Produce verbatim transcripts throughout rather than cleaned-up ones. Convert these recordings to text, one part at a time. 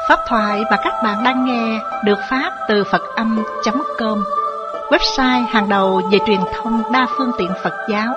Pháp thoại mà các bạn đang nghe được phát từ Phật âm chấm com, website hàng đầu về truyền thông đa phương tiện Phật giáo.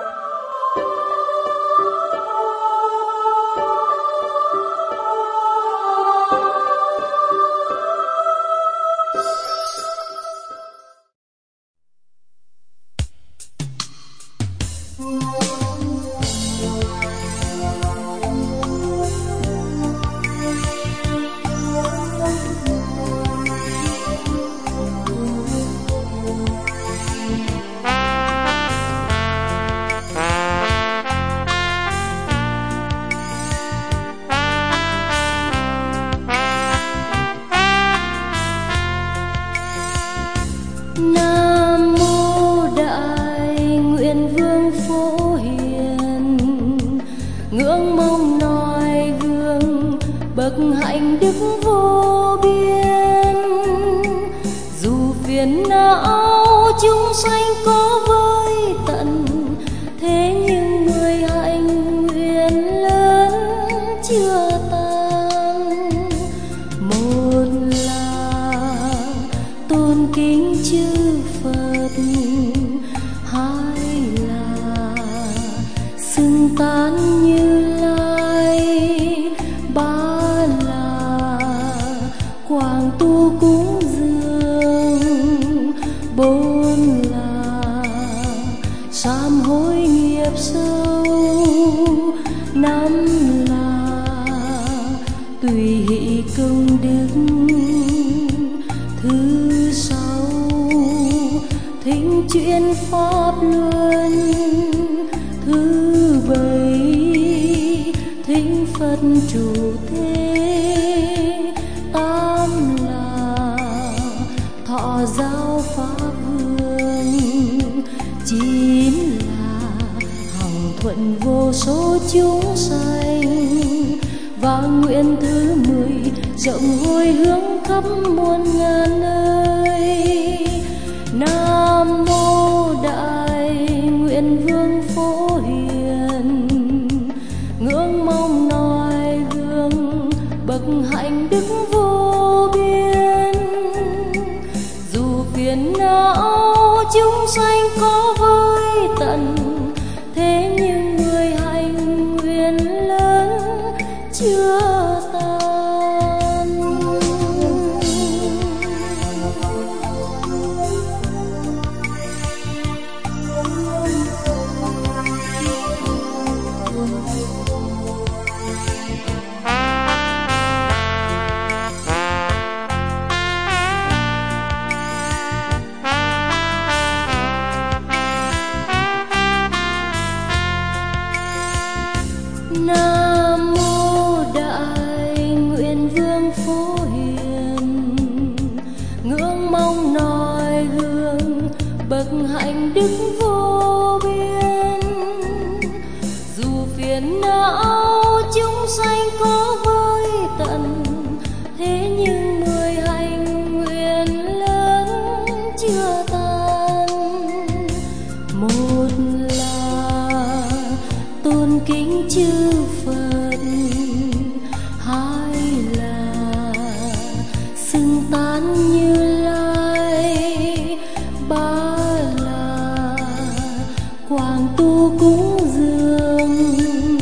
Nam mô Đại Nguyện Vương Phổ Hiền, ngưỡng mong noi gương bậc hạnh đức vô biên. Dù phiền não chúng sanh có với tận, thế nhưng người hạnh nguyện lớn chưa tan. Một là tôn kính chư Phật, hai là xưng tán Như Lai, ba là quảng tu cúng dường, bốn là sám hối nghiệp sâu, năm là tùy hỷ công đức, thứ sáu thính chuyên pháp luân, thứ bảy thính Phật trụ thế, tám là thọ giáo pháp hương, chín là hằng thuận vô số chúng sanh, và nguyện thứ mười rộng hồi hướng khắp muôn ngàn nơi. Nam mô Đại Nguyện Vương Phổ Hiền, ngưỡng mong noi gương bậc hạnh đức vô biên. Dù phiền não chúng sanh có với tận, thế nhưng người hạnh nguyện lớn chưa tan. Nam mô Đại Nguyện Vương Phổ Hiền, ngưỡng mong noi gương bậc hạnh đức vô biên. Dù phiền não chúng sanh có với tận, thế nhưng mười hạnh nguyện lớn chưa tan. Một là tôn kính chư Phật, hai là xưng tán Như Lai, ba là quảng tu cúng dường,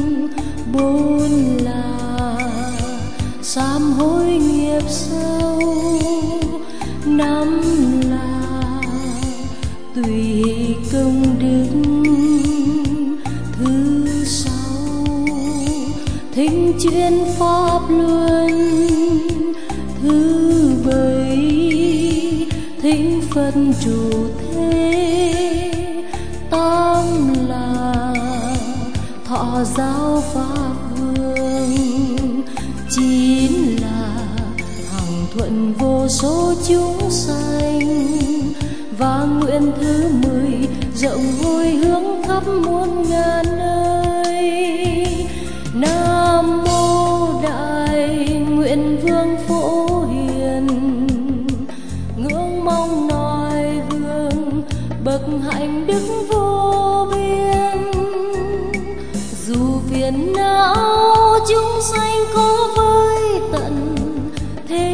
bốn là sám hối nghiệp sâu, năm là tùy hỷ công đức, thứ sáu thính chuyên pháp luân, thứ bảy thính Phật trụ thế, tám là thọ giáo pháp hương, chín là hằng thuận vô số chúng sanh, và nguyện thứ mười rộng hồi hướng khắp muôn ngàn nơi. Nam mô Đại Nguyện Vương Phổ Hiền, ngưỡng mong noi gương bậc hạnh đức vô biên. Dù phiền não chúng sanh có với tận, thế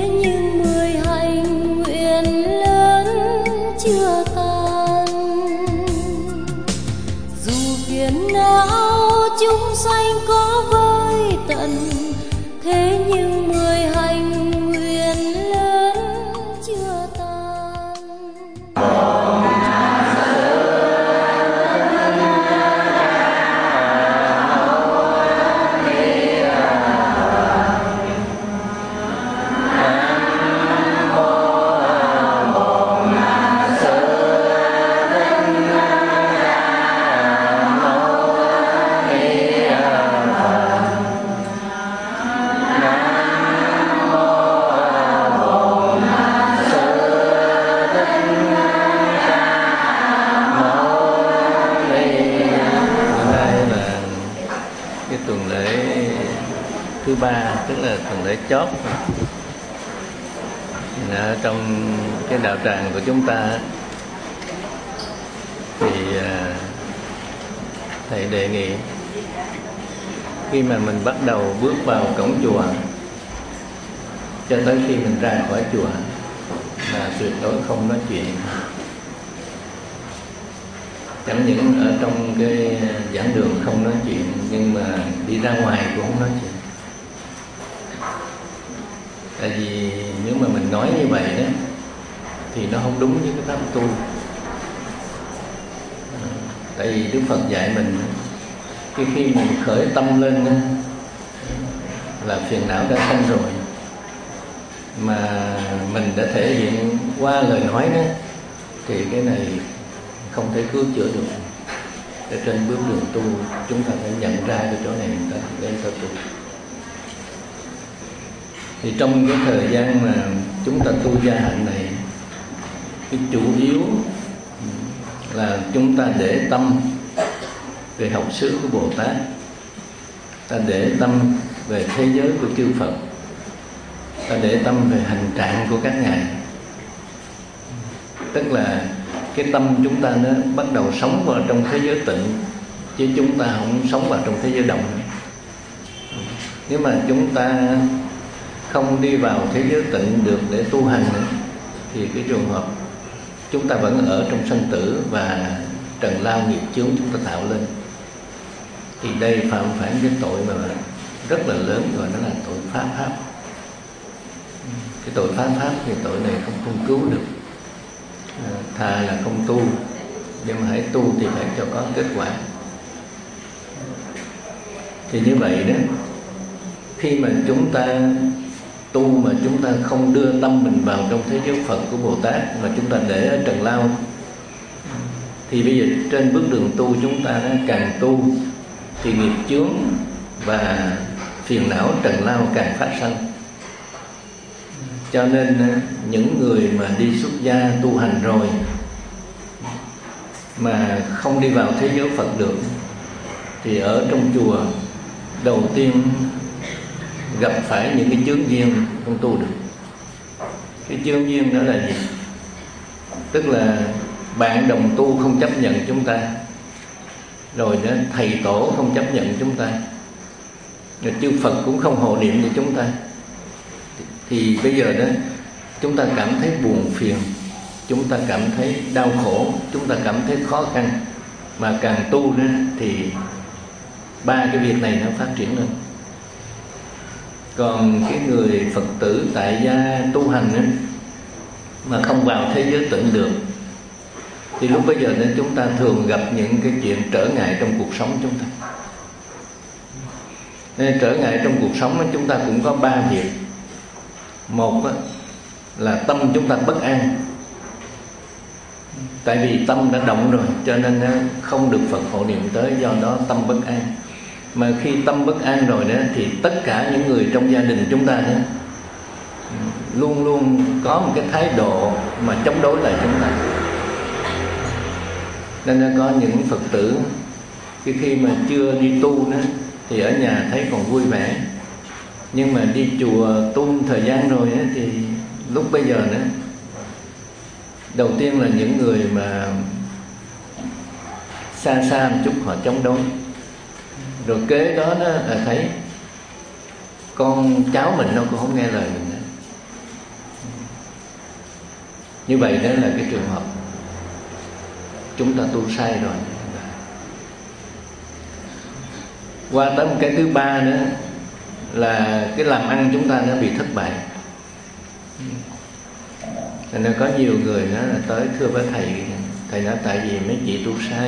xanh có với tận, thế nhưng mười hành nguyện lớn chưa tan. Thứ ba tức là tuần lễ chót. Ở trong cái đạo tràng của chúng ta thì thầy đề nghị khi mà mình bắt đầu bước vào cổng chùa cho tới khi mình ra khỏi chùa là tuyệt đối không nói chuyện. Chẳng những ở trong cái giảng đường không nói chuyện, nhưng mà đi ra ngoài cũng không nói chuyện. Tại vì nếu mà mình nói như vậy đó thì nó không đúng với cái pháp tu. Tại vì Đức Phật dạy mình khi khi mình khởi tâm lên đó, là phiền não đã sanh rồi, mà mình đã thể hiện qua lời nói đó, thì cái này không thể cứu chữa được. Ở trên bước đường tu chúng ta phải nhận ra cái chỗ này để để ta tu. Thì trong cái thời gian mà chúng ta tu gia hạnh này, cái chủ yếu là chúng ta để tâm về học xứ của Bồ Tát, ta để tâm về thế giới của chư Phật, ta để tâm về hành trạng của các ngài. Tức là cái tâm chúng ta nó bắt đầu sống vào trong thế giới tịnh, chứ chúng ta không sống vào trong thế giới động. Nếu mà chúng ta không đi vào thế giới tịnh được để tu hành nữa, thì cái trường hợp chúng ta vẫn ở trong sanh tử và trần lao nghiệp chướng chúng ta tạo lên. Thì đây phạm phải cái tội mà rất là lớn, gọi nó là tội phá pháp. Cái tội phá pháp thì tội này không không cứu được. À, thà là không tu, nhưng mà hãy tu thì phải cho có kết quả. Thì như vậy đó, khi mà chúng ta tu mà chúng ta không đưa tâm mình vào trong thế giới Phật của Bồ Tát, mà chúng ta để ở trần lao, thì bây giờ trên bước đường tu chúng ta càng tu thì nghiệp chướng và phiền não trần lao càng phát sanh. Cho nên những người mà đi xuất gia tu hành rồi mà không đi vào thế giới Phật được, thì ở trong chùa đầu tiên gặp phải những cái chướng duyên không tu được. Cái chướng duyên đó là gì? Tức là bạn đồng tu không chấp nhận chúng ta, rồi đó thầy tổ không chấp nhận chúng ta, rồi chư Phật cũng không hộ niệm cho chúng ta. Thì bây giờ đó chúng ta cảm thấy buồn phiền, chúng ta cảm thấy đau khổ, chúng ta cảm thấy khó khăn. Mà càng tu đó thì ba cái việc này nó phát triển lên. Còn cái người Phật tử tại gia tu hành đó, mà không vào thế giới tịnh được, thì lúc bây giờ nên chúng ta thường gặp những cái chuyện trở ngại trong cuộc sống chúng ta. Nên trở ngại trong cuộc sống đó, chúng ta cũng có ba việc. Một là tâm chúng ta bất an. Tại vì tâm đã động rồi, cho nên không được Phật hộ niệm tới, do đó tâm bất an. Mà khi tâm bất an rồi đó, thì tất cả những người trong gia đình chúng ta đó, luôn luôn có một cái thái độ mà chống đối lại chúng ta. Nên có những Phật tử khi khi mà chưa đi tu đó, thì ở nhà thấy còn vui vẻ, nhưng mà đi chùa tu thời gian rồi đó, thì lúc bây giờ nữa, đầu tiên là những người mà xa xa một chút họ chống đối. Rồi kế đó, đó là thấy con cháu mình nó cũng không nghe lời mình nữa. Như vậy đó là cái trường hợp chúng ta tu sai rồi. Qua tới một cái thứ ba nữa là cái làm ăn chúng ta nó bị thất bại. Nên có nhiều người đó là tới thưa với thầy, thầy nói tại vì mấy chị tu sai,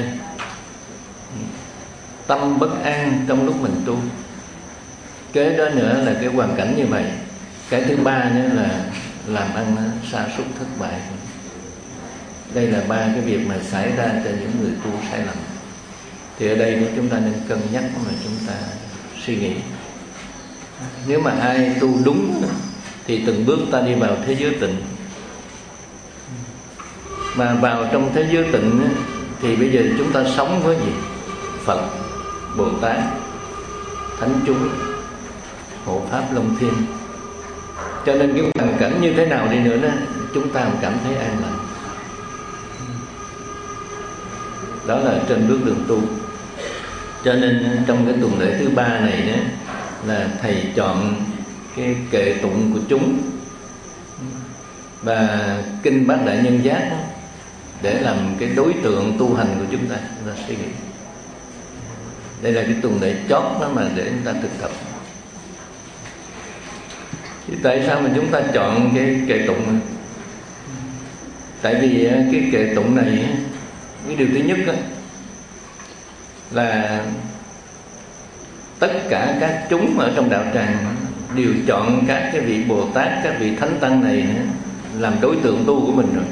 tâm bất an trong lúc mình tu. Kế đó nữa là cái hoàn cảnh như vậy. Cái thứ ba nữa là làm ăn sa sút thất bại. Đây là ba cái việc mà xảy ra cho những người tu sai lầm. Thì ở đây chúng ta nên cân nhắc mà chúng ta suy nghĩ. Nếu mà ai tu đúng thì từng bước ta đi vào thế giới tịnh. Mà vào trong thế giới tịnh thì bây giờ chúng ta sống với gì? Phật, Bồ Tát, Thánh chúng, Hộ Pháp Long Thiên. Cho nên cái hoàn cảnh như thế nào đi nữa đó, chúng ta cũng cảm thấy an lành. Đó là trên bước đường tu. Cho nên trong cái tuần lễ thứ ba này đó, là thầy chọn cái kệ tụng của chúng và kinh Bát Đại Nhân Giác đó, để làm cái đối tượng tu hành của chúng ta, chúng ta suy nghĩ. Đây là cái tuần lễ chót đó mà để chúng ta thực tập. Thì tại sao mà chúng ta chọn cái kệ tụng này? Tại vì cái kệ tụng này, cái điều thứ nhất đó, là tất cả các chúng ở trong đạo tràng đều chọn các cái vị Bồ Tát, các vị Thánh Tăng này nữa, làm đối tượng tu của mình rồi.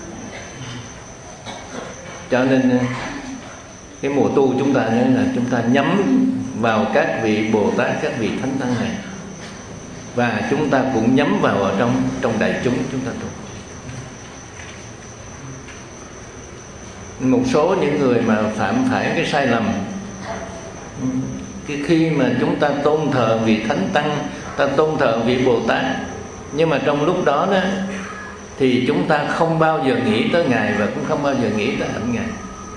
Cho nên cái mùa tu chúng ta là chúng ta nhắm vào các vị Bồ Tát, các vị Thánh Tăng này, và chúng ta cũng nhắm vào ở trong trong đại chúng chúng ta tu. Một số những người mà phạm phải cái sai lầm, cái khi mà chúng ta tôn thờ vị Thánh Tăng, ta tôn thờ vị Bồ Tát, nhưng mà trong lúc đó đó thì chúng ta không bao giờ nghĩ tới Ngài và cũng không bao giờ nghĩ tới hạnh Ngài,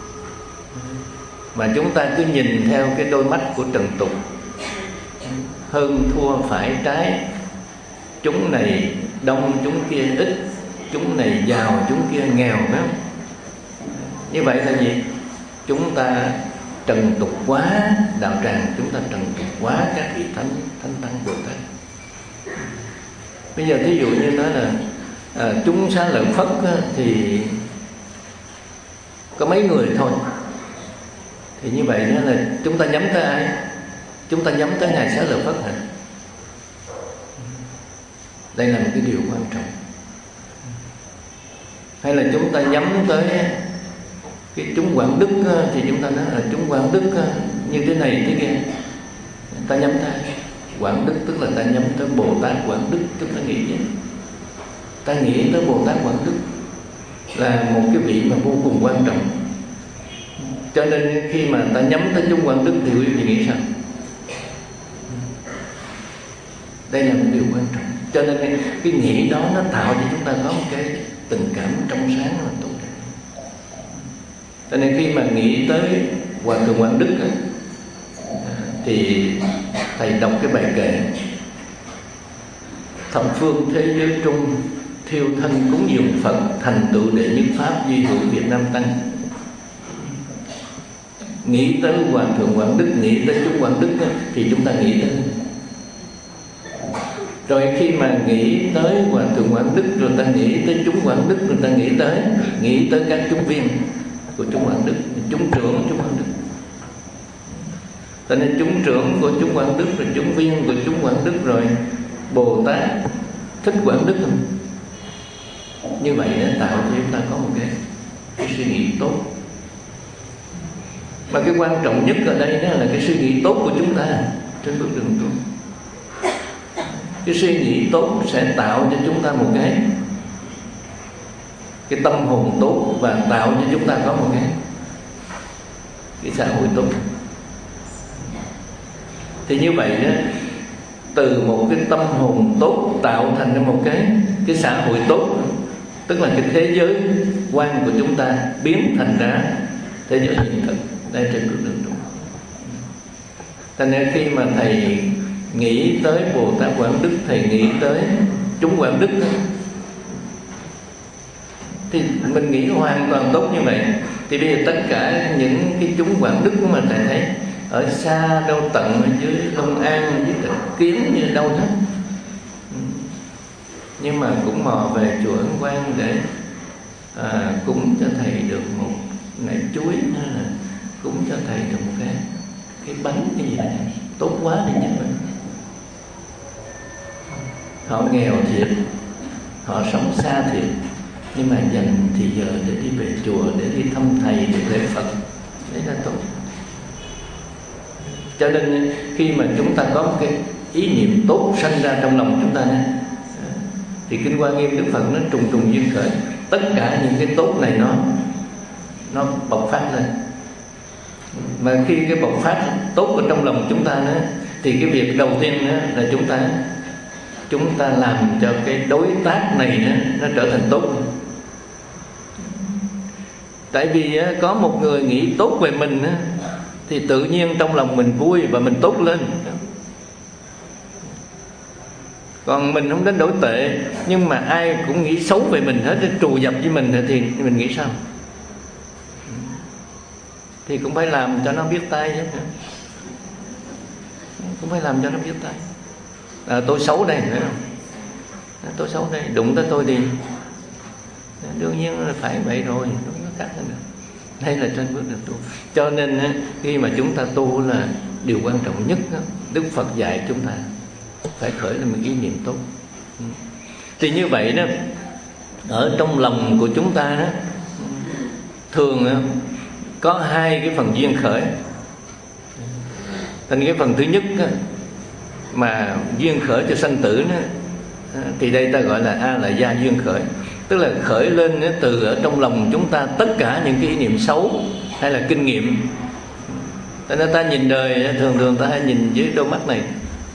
mà chúng ta cứ nhìn theo cái đôi mắt của trần tục, hơn thua phải trái, chúng này đông chúng kia ít, chúng này giàu chúng kia nghèo đó. Như vậy là gì? Chúng ta trần tục quá đạo tràng, chúng ta trần tục quá các vị thánh thánh tăng Bồ Tát. Bây giờ thí dụ như nói là à, chúng Xá Lợi Phất á, thì có mấy người thôi. Thì như vậy đó là chúng ta nhắm tới ai? Chúng ta nhắm tới Ngài Xá Lợi Phất hả? Đây là một cái điều quan trọng. Hay là chúng ta nhắm tới cái chúng Quảng Đức thì chúng ta nói là chúng Quảng Đức như thế này thế kia. Ta nhắm tới Quảng Đức tức là ta nhắm tới Bồ Tát Quảng Đức. Chúng ta nghĩ vậy. Ta nghĩ tới Bồ Tát Quảng Đức là một cái vị mà vô cùng quan trọng. Cho nên khi mà ta nhắm tới chúng Quảng Đức thì quý vị nghĩ sao? Đây là một điều quan trọng. Cho nên cái nghĩ đó nó tạo cho chúng ta có một cái tình cảm trong sáng là tốt đẹp. Cho nên khi mà nghĩ tới Hòa Thượng Quảng Đức ấy, thì thầy đọc cái bài kệ: thập phương thế giới trung, thiêu thân cúng dường Phật, thành tựu đệ nhất pháp duy hữu Việt Nam Tăng. Nghĩ tới Hòa Thượng Quảng Đức, nghĩ tới chúng Quảng Đức ấy, thì chúng ta nghĩ tới. Rồi khi mà nghĩ tới Hòa Thượng Quảng Đức, rồi ta nghĩ tới chúng Quảng Đức, rồi ta nghĩ tới nghĩ tới các chúng viên của chúng Quảng Đức, chúng trưởng của chúng Quảng Đức. Cho nên chúng trưởng của chúng Quảng Đức, rồi chúng viên của chúng Quảng Đức, rồi Bồ Tát Thích Quảng Đức. Như vậy nó tạo cho chúng ta có một cái, cái suy nghĩ tốt. Mà cái quan trọng nhất ở đây đó là cái suy nghĩ tốt của chúng ta trên bước đường tu. Cái suy nghĩ tốt sẽ tạo cho chúng ta một cái cái tâm hồn tốt, và tạo cho chúng ta có một cái cái xã hội tốt. Thì như vậy đó, từ một cái tâm hồn tốt tạo thành ra một cái cái xã hội tốt, tức là cái thế giới quan của chúng ta biến thành ra thế giới hiện thực đây trên bước đường tu. Thành ra khi mà thầy nghĩ tới Bồ Tát Quảng Đức, thầy nghĩ tới chúng Quảng Đức đó, thì mình nghĩ hoàn toàn tốt như vậy. Thì bây giờ tất cả những cái chúng Quảng Đức mà thầy thấy ở xa đâu tận ở dưới Long An, ở dưới Trạch Kiến như đâu hết, nhưng mà cũng mò về chùa Ấn Quang để à, cúng cho thầy được một nải chuối, hay là cúng cho thầy được một cái cái bánh cái gì đó tốt quá đi chứ. Họ nghèo thiệt, họ sống xa thiệt, nhưng mà dành thì giờ để đi về chùa, để đi thăm thầy, để lễ Phật, đấy là tốt. Cho nên khi mà chúng ta có một cái ý niệm tốt sanh ra trong lòng chúng ta, thì Kinh Hoa Nghiêm Đức Phật nó trùng trùng duyên khởi, tất cả những cái tốt này nó nó bộc phát lên. Mà khi cái bộc phát tốt ở trong lòng chúng ta nữa, thì cái việc đầu tiên nữa là chúng ta chúng ta làm cho cái đối tác này nữa, nó trở thành tốt. Tại vì có một người nghĩ tốt về mình thì tự nhiên trong lòng mình vui và mình tốt lên. Còn mình không đến đổi tệ, nhưng mà ai cũng nghĩ xấu về mình hết, trù dập với mình thì mình nghĩ sao? Thì cũng phải làm cho nó biết tay chứ, cũng phải làm cho nó biết tay. À, tôi xấu đây, phải không? Tôi xấu đây, đụng tới tôi đi, đương nhiên là phải vậy rồi, không có khác hơn được. Đây là trên bước đường tu. Cho nên khi mà chúng ta tu là điều quan trọng nhất, Đức Phật dạy chúng ta phải khởi lên một ý niệm tốt. Thì như vậy đó, ở trong lòng của chúng ta đó, thường có hai cái phần duyên khởi. Thành cái phần thứ nhất đó, mà duyên khởi cho sanh tử đó, thì đây ta gọi là A là gia duyên khởi. Tức là khởi lên từ ở trong lòng chúng ta tất cả những cái ý niệm xấu hay là kinh nghiệm. Cho nên ta nhìn đời thường thường ta hay nhìn dưới đôi mắt này,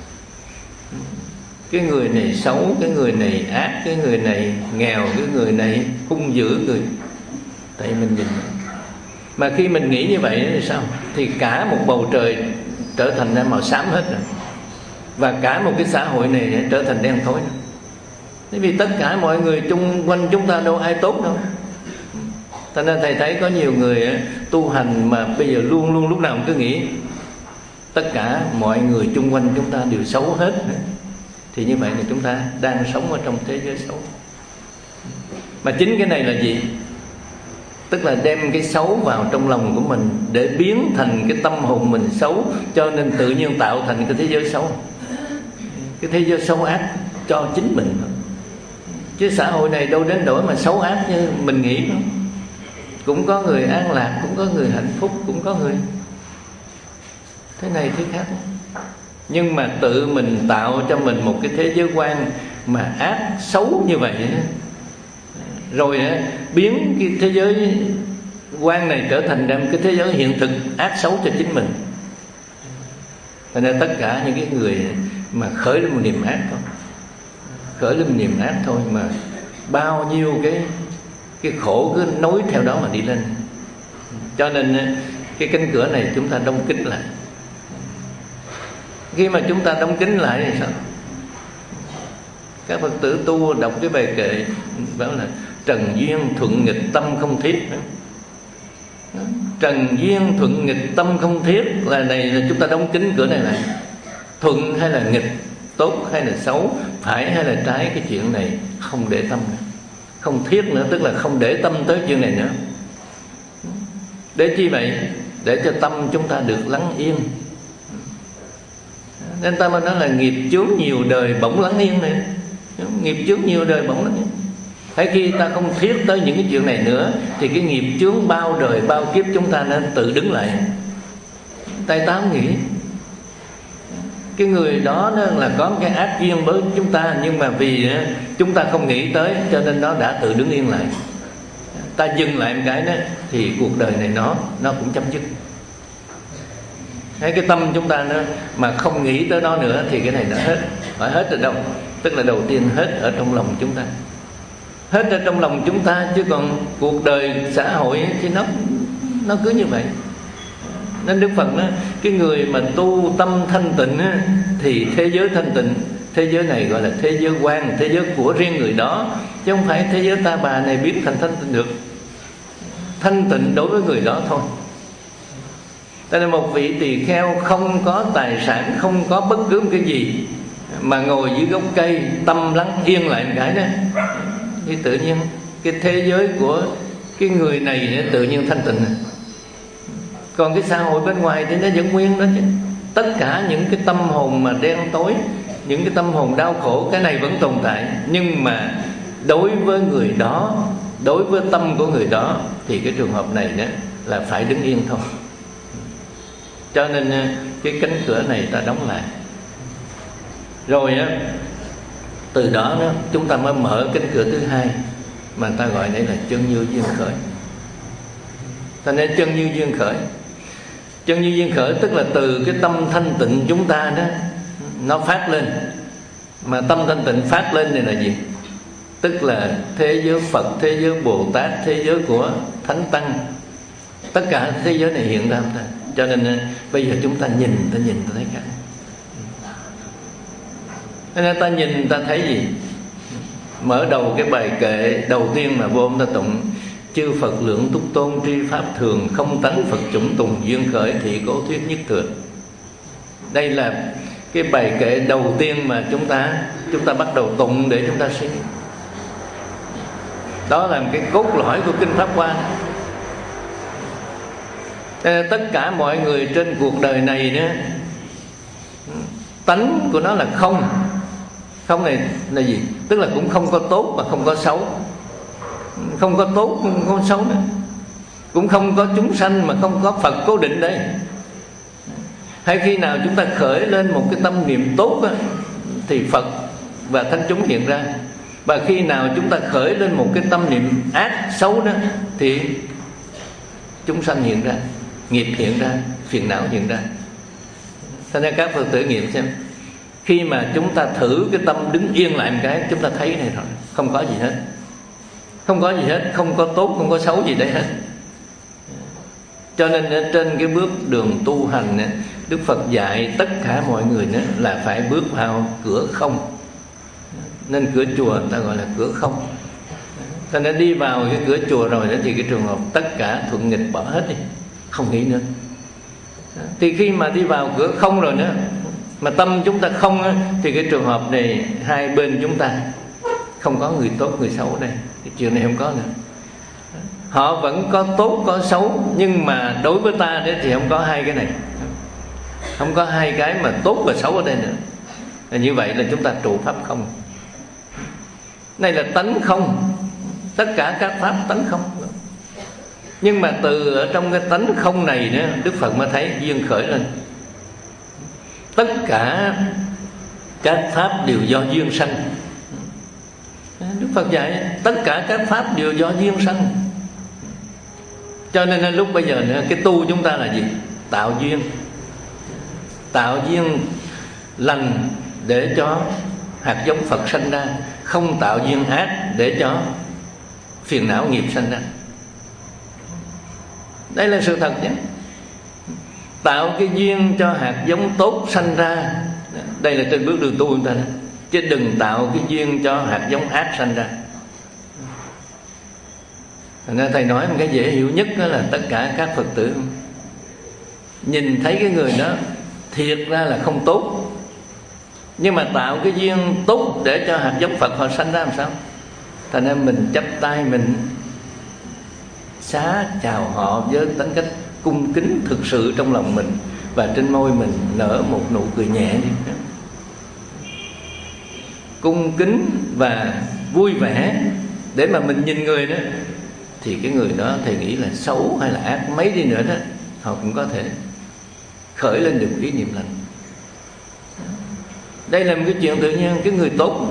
cái người này xấu, cái người này ác, cái người này nghèo, cái người này hung dữ người. Tại mình nhìn. Mà khi mình nghĩ như vậy thì sao? Thì cả một bầu trời trở thành ra màu xám hết rồi, và cả một cái xã hội này trở thành đen tối. Bởi vì tất cả mọi người chung quanh chúng ta đâu ai tốt đâu. Cho nên thầy thấy có nhiều người tu hành mà bây giờ luôn luôn lúc nào cũng cứ nghĩ tất cả mọi người chung quanh chúng ta đều xấu hết. Thì như vậy là chúng ta đang sống ở trong thế giới xấu. Mà chính cái này là gì? Tức là đem cái xấu vào trong lòng của mình để biến thành cái tâm hồn mình xấu, cho nên tự nhiên tạo thành cái thế giới xấu. Cái thế giới xấu ác cho chính mình. Chứ xã hội này đâu đến đổi mà xấu ác như mình nghĩ không? Cũng có người an lạc, cũng có người hạnh phúc, cũng có người thế này thế khác. Nhưng mà tự mình tạo cho mình một cái thế giới quan mà ác xấu như vậy, rồi biến cái thế giới quan này trở thành ra cái thế giới hiện thực ác xấu cho chính mình. Cho nên tất cả những cái người mà khởi lên một niềm ác thôi, khởi lên một niềm ác thôi mà bao nhiêu cái cái khổ cứ nối theo đó mà đi lên. Cho nên cái cánh cửa này chúng ta đóng kín lại. Khi mà chúng ta đóng kín lại thì sao? Các Phật tử tu đọc cái bài kệ bảo là trần duyên thuận nghịch tâm không thiết. Trần duyên thuận nghịch tâm không thiết là này là chúng ta đóng kín cửa này lại. Thuận hay là nghịch, tốt hay là xấu, phải hay là trái, cái chuyện này không để tâm nữa. Không thiết nữa, tức là không để tâm tới chuyện này nữa. Để chi vậy? Để cho tâm chúng ta được lắng yên. Nên ta mới nói là nghiệp chướng nhiều đời bỗng lắng yên này. Nghiệp chướng nhiều đời bỗng lắng yên. Hay khi ta không thiết tới những cái chuyện này nữa, thì cái nghiệp chướng bao đời bao kiếp chúng ta nên tự đứng lại. Tay tám nghĩ cái người đó là có cái ác duyên với chúng ta, nhưng mà vì chúng ta không nghĩ tới cho nên nó đã tự đứng yên lại. Ta dừng lại một cái đó thì cuộc đời này nó nó cũng chấm dứt. Cái cái tâm chúng ta nó mà không nghĩ tới nó nữa thì cái này nó hết. Phải hết ở đâu? Tức là đầu tiên hết ở trong lòng chúng ta. Hết ở trong lòng chúng ta, chứ còn cuộc đời xã hội thì nó nó cứ như vậy. Nên Đức Phật nói cái người mà tu tâm thanh tịnh á, thì thế giới thanh tịnh, thế giới này gọi là thế giới quan, thế giới của riêng người đó, chứ không phải thế giới ta bà này biến thành thanh tịnh được. Thanh tịnh đối với người đó thôi. Cho nên một vị tỳ kheo không có tài sản, không có bất cứ một cái gì, mà ngồi dưới gốc cây tâm lắng yên lại một cái đó, thì tự nhiên cái thế giới của cái người này tự nhiên thanh tịnh. Còn cái xã hội bên ngoài thì nó vẫn nguyên đó chứ. Tất cả những cái tâm hồn mà đen tối, những cái tâm hồn đau khổ, cái này vẫn tồn tại. Nhưng mà đối với người đó, đối với tâm của người đó, thì cái trường hợp này đó là phải đứng yên thôi. Cho nên cái cánh cửa này ta đóng lại. Rồi á, từ đó, đó chúng ta mới mở cánh cửa thứ hai, mà ta gọi đây là chân như duyên khởi. Ta nói chân như duyên khởi. Chân như duyên khởi tức là từ cái tâm thanh tịnh chúng ta đó, nó phát lên. Mà tâm thanh tịnh phát lên này là gì? Tức là thế giới Phật, thế giới Bồ Tát, thế giới của Thánh Tăng. Tất cả thế giới này hiện ra không ta? Cho nên bây giờ chúng ta nhìn, ta nhìn ta thấy cả. Nên ta nhìn ta thấy gì? Mở đầu cái bài kệ đầu tiên mà vô ta tụng: chư Phật lượng túc tôn tri pháp thường, không tánh Phật chủng tùng duyên khởi thị cố thuyết nhất thừa. Đây là cái bài kệ đầu tiên mà chúng ta chúng ta bắt đầu tụng để chúng ta suy nghĩ. Đó là một cái cốt lõi của kinh Pháp Hoa. Tất cả mọi người trên cuộc đời này nữa, tánh của nó là không. Không này là gì? Tức là cũng không có tốt mà không có xấu. Không có tốt không có xấu nữa. Cũng không có chúng sanh mà không có Phật cố định đây. Hay khi nào chúng ta khởi lên một cái tâm niệm tốt đó, thì Phật và thánh chúng hiện ra. Và khi nào chúng ta khởi lên một cái tâm niệm ác xấu đó, thì chúng sanh hiện ra, nghiệp hiện ra, phiền não hiện ra. Thế nên các Phật tử nghiệm xem, khi mà chúng ta thử cái tâm đứng yên lại một cái, chúng ta thấy này rồi, không có gì hết. Không có gì hết, không có tốt, không có xấu gì đây hết. Cho nên trên cái bước đường tu hành, Đức Phật dạy tất cả mọi người là phải bước vào cửa không. Nên cửa chùa ta gọi là cửa không. Cho nên đi vào cái cửa chùa rồi đó, thì cái trường hợp tất cả thuận nghịch bỏ hết đi, không nghĩ nữa. Thì khi mà đi vào cửa không rồi nữa, mà tâm chúng ta không á, thì cái trường hợp này hai bên chúng ta không có người tốt người xấu ở đây. Cái chuyện này không có nữa. Họ vẫn có tốt có xấu, nhưng mà đối với ta đấy thì không có hai cái này. Không có hai cái mà tốt và xấu ở đây nữa. Và như vậy là chúng ta trụ pháp không. Này là tánh không. Tất cả các pháp tánh không. Nhưng mà từ ở trong cái tánh không này nữa, Đức Phật mới thấy duyên khởi lên. Tất cả các pháp đều do duyên sanh. Đức Phật dạy tất cả các pháp đều do duyên sanh. Cho nên lúc bây giờ nữa, cái tu chúng ta là gì? Tạo duyên. Tạo duyên lành để cho hạt giống Phật sanh ra, không tạo duyên ác để cho phiền não nghiệp sanh ra. Đây là sự thật chứ. Tạo cái duyên cho hạt giống tốt sanh ra. Đây là trên bước đường tu chúng ta đó. Chứ đừng tạo cái duyên cho hạt giống ác sanh ra. Nên thầy nói một cái dễ hiểu nhất đó là tất cả các Phật tử nhìn thấy cái người đó thiệt ra là không tốt, nhưng mà tạo cái duyên tốt để cho hạt giống Phật họ sanh ra làm sao? Thành ra mình chắp tay mình xá chào họ với tính cách cung kính thực sự trong lòng mình, và trên môi mình nở một nụ cười nhẹ đi. Cung kính và vui vẻ để mà mình nhìn người đó, thì cái người đó thầy nghĩ là xấu hay là ác mấy đi nữa đó, họ cũng có thể khởi lên được ý niệm lành. Đây là một cái chuyện tự nhiên. Cái người tốt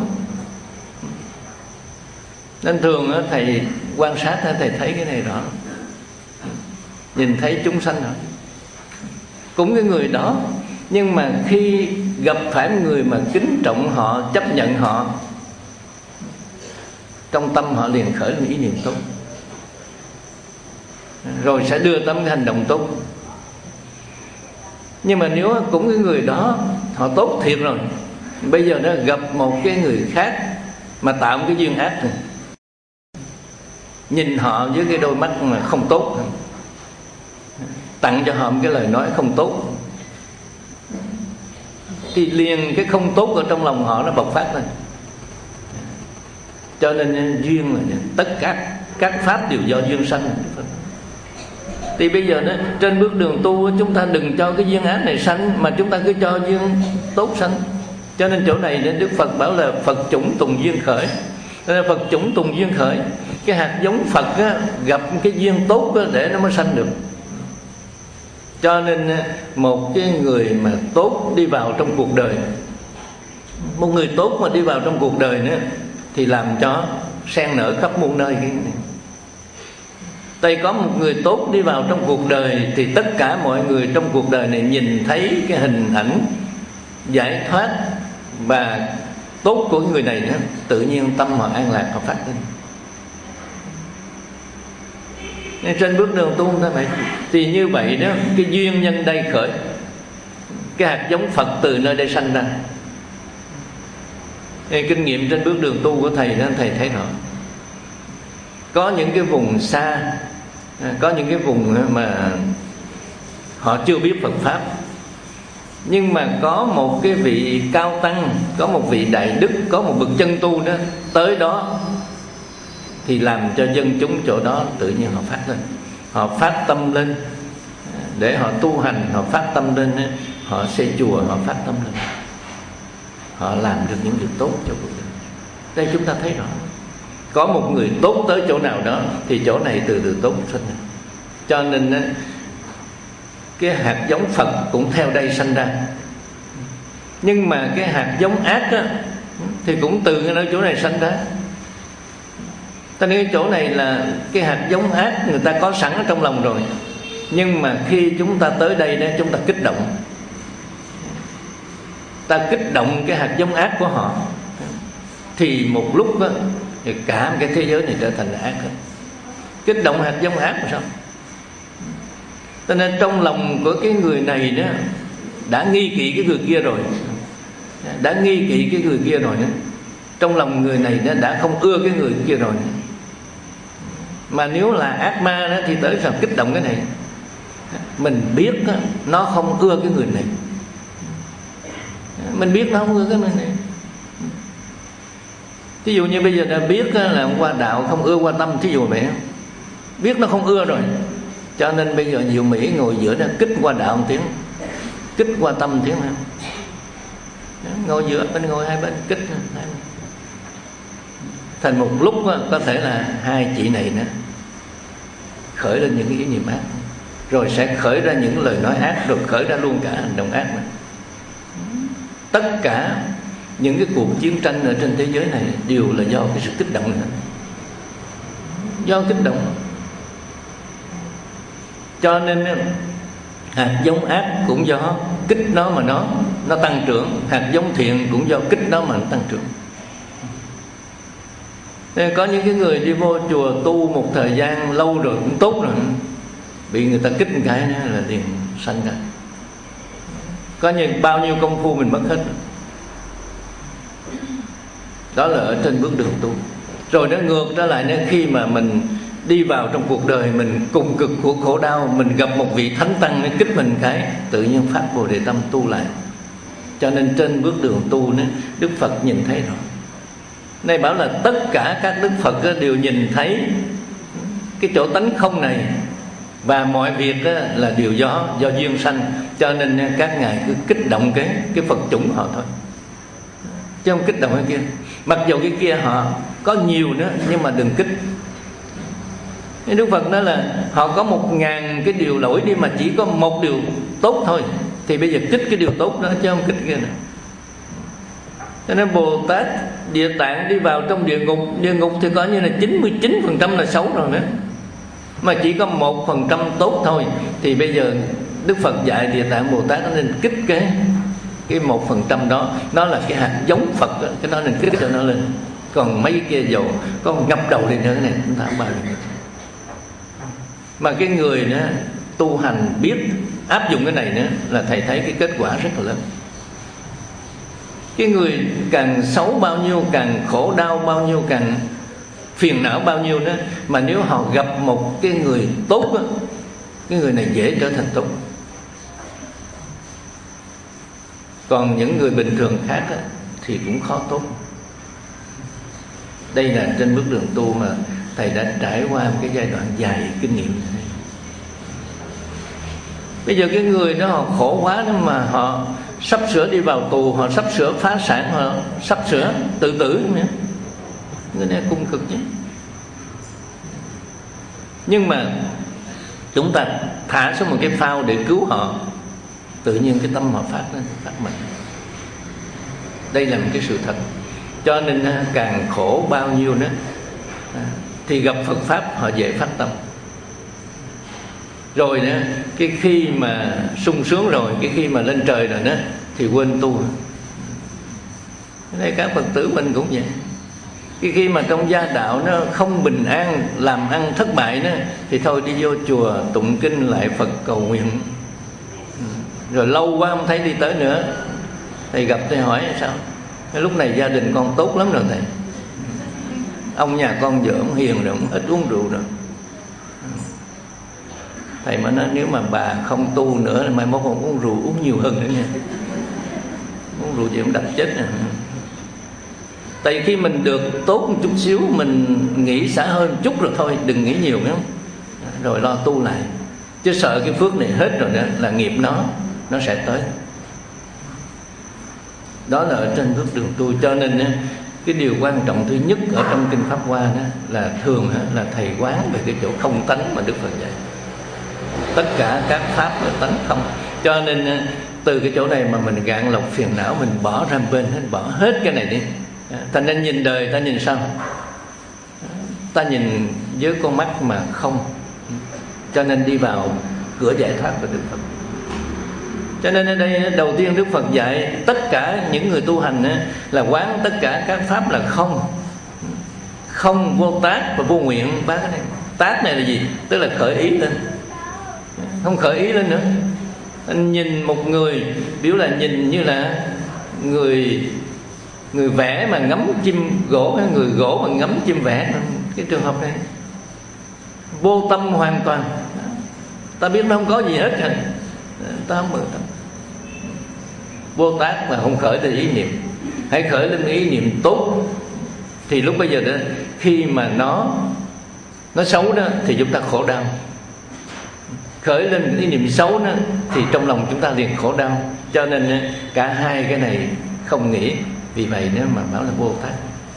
nên thường đó, thầy quan sát đó, thầy thấy cái này rõ. Nhìn thấy chúng sanh rồi, cũng cái người đó, nhưng mà khi gặp phải một người mà kính trọng họ, chấp nhận họ, trong tâm họ liền khởi lên ý niệm tốt, rồi sẽ đưa tâm cái hành động tốt. Nhưng mà nếu cũng cái người đó họ tốt thiệt rồi, bây giờ nó gặp một cái người khác mà tạo một cái duyên ác này, nhìn họ với cái đôi mắt mà không tốt, tặng cho họ một cái lời nói không tốt, thì liền cái không tốt ở trong lòng họ nó bộc phát lên. Cho nên duyên là tất cả các pháp đều do duyên sanh. Thì bây giờ đó, trên bước đường tu chúng ta đừng cho cái duyên ác này sanh, mà chúng ta cứ cho duyên tốt sanh. Cho nên chỗ này Đức Phật bảo là Phật chủng tùng duyên khởi. Nên Phật chủng tùng duyên khởi, cái hạt giống Phật á, gặp cái duyên tốt á, để nó mới sanh được. Cho nên một cái người mà tốt đi vào trong cuộc đời, một người tốt mà đi vào trong cuộc đời nữa, thì làm cho sen nở khắp muôn nơi. Tại có một người tốt đi vào trong cuộc đời, thì tất cả mọi người trong cuộc đời này nhìn thấy cái hình ảnh giải thoát và tốt của người này nữa, tự nhiên tâm họ an lạc, họ phát lên. Nên trên bước đường tu ta phải, thì như vậy đó, cái duyên nhân đây khởi, cái hạt giống Phật từ nơi đây sanh ra. Nên kinh nghiệm trên bước đường tu của thầy đó, thầy thấy rõ. Có những cái vùng xa, có những cái vùng mà họ chưa biết Phật Pháp, nhưng mà có một cái vị cao tăng, có một vị đại đức, có một bậc chân tu đó tới đó, thì làm cho dân chúng chỗ đó tự nhiên họ phát lên, họ phát tâm lên để họ tu hành, họ phát tâm lên, họ xây chùa, họ phát tâm lên, họ làm được những việc tốt cho cuộc đời. Đây chúng ta thấy rõ, có một người tốt tới chỗ nào đó thì chỗ này từ từ tốt sanh ra. Cho nên cái hạt giống Phật cũng theo đây sanh ra. Nhưng mà cái hạt giống ác á, thì cũng từ cái nơi chỗ này sanh ra. Cho nên cái chỗ này là cái hạt giống ác người ta có sẵn ở trong lòng rồi, nhưng mà khi chúng ta tới đây đó, chúng ta kích động, ta kích động cái hạt giống ác của họ, thì một lúc đó, thì cả một cái thế giới này trở thành ác hết. Kích động hạt giống ác là sao? Cho nên trong lòng của cái người này đó đã nghi kỵ cái người kia rồi, đã nghi kỵ cái người kia rồi nữa. Trong lòng người này đã, đã không ưa cái người kia rồi nữa. Mà nếu là ác ma đó, thì tới sao kích động cái này? Mình biết đó, nó không ưa cái người này, mình biết nó không ưa cái người này. Thí dụ như bây giờ đã biết là qua đạo không ưa qua tâm, thí dụ vậy, biết nó không ưa rồi, cho nên bây giờ Diệu Mỹ ngồi giữa đó kích qua đạo một tiếng, kích qua tâm một tiếng, ngồi giữa bên, ngồi hai bên kích, thành một lúc có thể là hai chị này nữa khởi lên những cái ý niệm ác, rồi sẽ khởi ra những lời nói ác, rồi khởi ra luôn cả hành động ác nữa. Tất cả những cái cuộc chiến tranh ở trên thế giới này đều là do cái sự kích động này, do kích động. Cho nên hạt giống ác cũng do kích nó mà nó nó tăng trưởng, hạt giống thiện cũng do kích nó mà nó tăng trưởng. Nên có những cái người đi vô chùa tu một thời gian lâu rồi cũng tốt rồi, bị người ta kích một cái là liền sanh ra. Có những bao nhiêu công phu mình mất hết. Đó là ở trên bước đường tu. Rồi nó ngược trở lại nữa, khi mà mình đi vào trong cuộc đời, mình cùng cực của khổ đau, mình gặp một vị thánh tăng nó kích mình cái, tự nhiên phát Bồ Đề tâm tu lại. Cho nên trên bước đường tu nữa, Đức Phật nhìn thấy rồi. Này bảo là tất cả các Đức Phật đều nhìn thấy cái chỗ tánh không này, và mọi việc là đều do do duyên sanh. Cho nên các ngài cứ kích động cái cái Phật chủng họ thôi, chứ không kích động cái kia. Mặc dù cái kia họ có nhiều nữa, nhưng mà đừng kích. Đức Phật nói là họ có một ngàn cái điều lỗi đi, mà chỉ có một điều tốt thôi, thì bây giờ kích cái điều tốt đó, chứ không kích kia nữa. Cho nên Bồ Tát Địa Tạng đi vào trong địa ngục, địa ngục thì có như là chín mươi chín phần trăm là xấu rồi nữa, mà chỉ có một phần trăm tốt thôi. Thì bây giờ Đức Phật dạy Địa Tạng Bồ Tát nên kích cái cái một phần trăm đó, nó là cái hạt giống Phật đó, cái đó nên kích cho nó lên. Còn mấy cái kia dầu có ngập đầu lên nữa, cái này chúng ta không bao được. Mà cái người đó tu hành biết áp dụng cái này nữa là thầy thấy cái kết quả rất là lớn. Cái người càng xấu bao nhiêu, càng khổ đau bao nhiêu, càng phiền não bao nhiêu đó, mà nếu họ gặp một cái người tốt đó, cái người này dễ trở thành tốt. Còn những người bình thường khác á, thì cũng khó tốt. Đây là trên bước đường tu mà thầy đã trải qua một cái giai đoạn dài kinh nghiệm như thế. Bây giờ cái người đó họ khổ quá đó, mà họ sắp sửa đi vào tù, họ sắp sửa phá sản, họ sắp sửa tự tử nữa. Người này cung cực chứ. Nhưng mà chúng ta thả xuống một cái phao để cứu họ, tự nhiên cái tâm họ phát lên, phát mạnh. Đây là một cái sự thật. Cho nên càng khổ bao nhiêu nữa thì gặp Phật Pháp họ dễ phát tâm. Rồi nữa, cái khi mà sung sướng rồi, cái khi mà lên trời rồi đó thì quên tu. Cái này các Phật tử mình cũng vậy. Cái khi mà trong gia đạo nó không bình an, làm ăn thất bại đó, thì thôi đi vô chùa tụng kinh lại Phật cầu nguyện. Rồi lâu quá không thấy đi tới nữa, thầy gặp thầy hỏi sao? Lúc này gia đình con tốt lắm rồi thầy. Ông nhà con vợ ông hiền rồi, ông ít uống rượu rồi. Thầy mới nói nếu mà bà không tu nữa, mai mốt con uống rượu uống nhiều hơn nữa nha. Uống rượu gì cũng đập chết nè. Tại khi mình được tốt một chút xíu, mình nghĩ xả hơn chút rồi thôi, đừng nghĩ nhiều nữa. Rồi lo tu lại. Chứ sợ cái phước này hết rồi đó là nghiệp nó Nó sẽ tới. Đó là ở trên bước đường tu. Cho nên cái điều quan trọng thứ nhất ở trong Kinh Pháp Hoa đó là thường là thầy quán về cái chỗ không tánh mà Đức Phật dạy. Tất cả các pháp là tánh không. Cho nên từ cái chỗ này mà mình gạn lọc phiền não, mình bỏ ra bên hết, bỏ hết cái này đi. Ta nên nhìn đời, ta nhìn sao? Ta nhìn với con mắt mà không. Cho nên đi vào cửa giải thoát của Đức Phật. Cho nên ở đây đầu tiên Đức Phật dạy tất cả những người tu hành là quán tất cả các pháp là không. Không, vô tác và vô nguyện. Bác cái này, tác này là gì? Tức là khởi ý lên, không khởi ý lên nữa. Anh nhìn một người, biểu là nhìn như là người người vẽ mà ngắm chim gỗ, hay người gỗ mà ngắm chim vẽ. Cái trường hợp này vô tâm hoàn toàn. Ta biết nó không có gì hết rồi, ta không bận tâm. Vô tác mà không khởi lên ý niệm. Hãy khởi lên ý niệm tốt. Thì lúc bây giờ đó, khi mà nó Nó xấu đó thì chúng ta khổ đau. Khởi lên ý niệm xấu đó thì trong lòng chúng ta liền khổ đau. Cho nên cả hai cái này không nghĩ. Vì vậy nếu mà bảo là vô tác.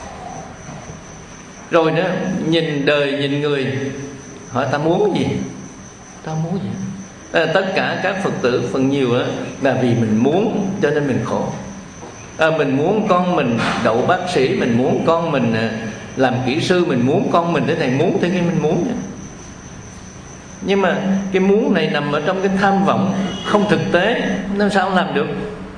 Rồi đó, nhìn đời nhìn người, hỏi ta muốn gì? Ta muốn gì? À, tất cả các Phật tử phần nhiều á, là vì mình muốn cho nên mình khổ. À, mình muốn con mình đậu bác sĩ, mình muốn con mình làm kỹ sư, mình muốn con mình thế này, muốn thế kia mình muốn. Nhưng mà cái muốn này nằm ở trong cái tham vọng không thực tế, nó sao làm được?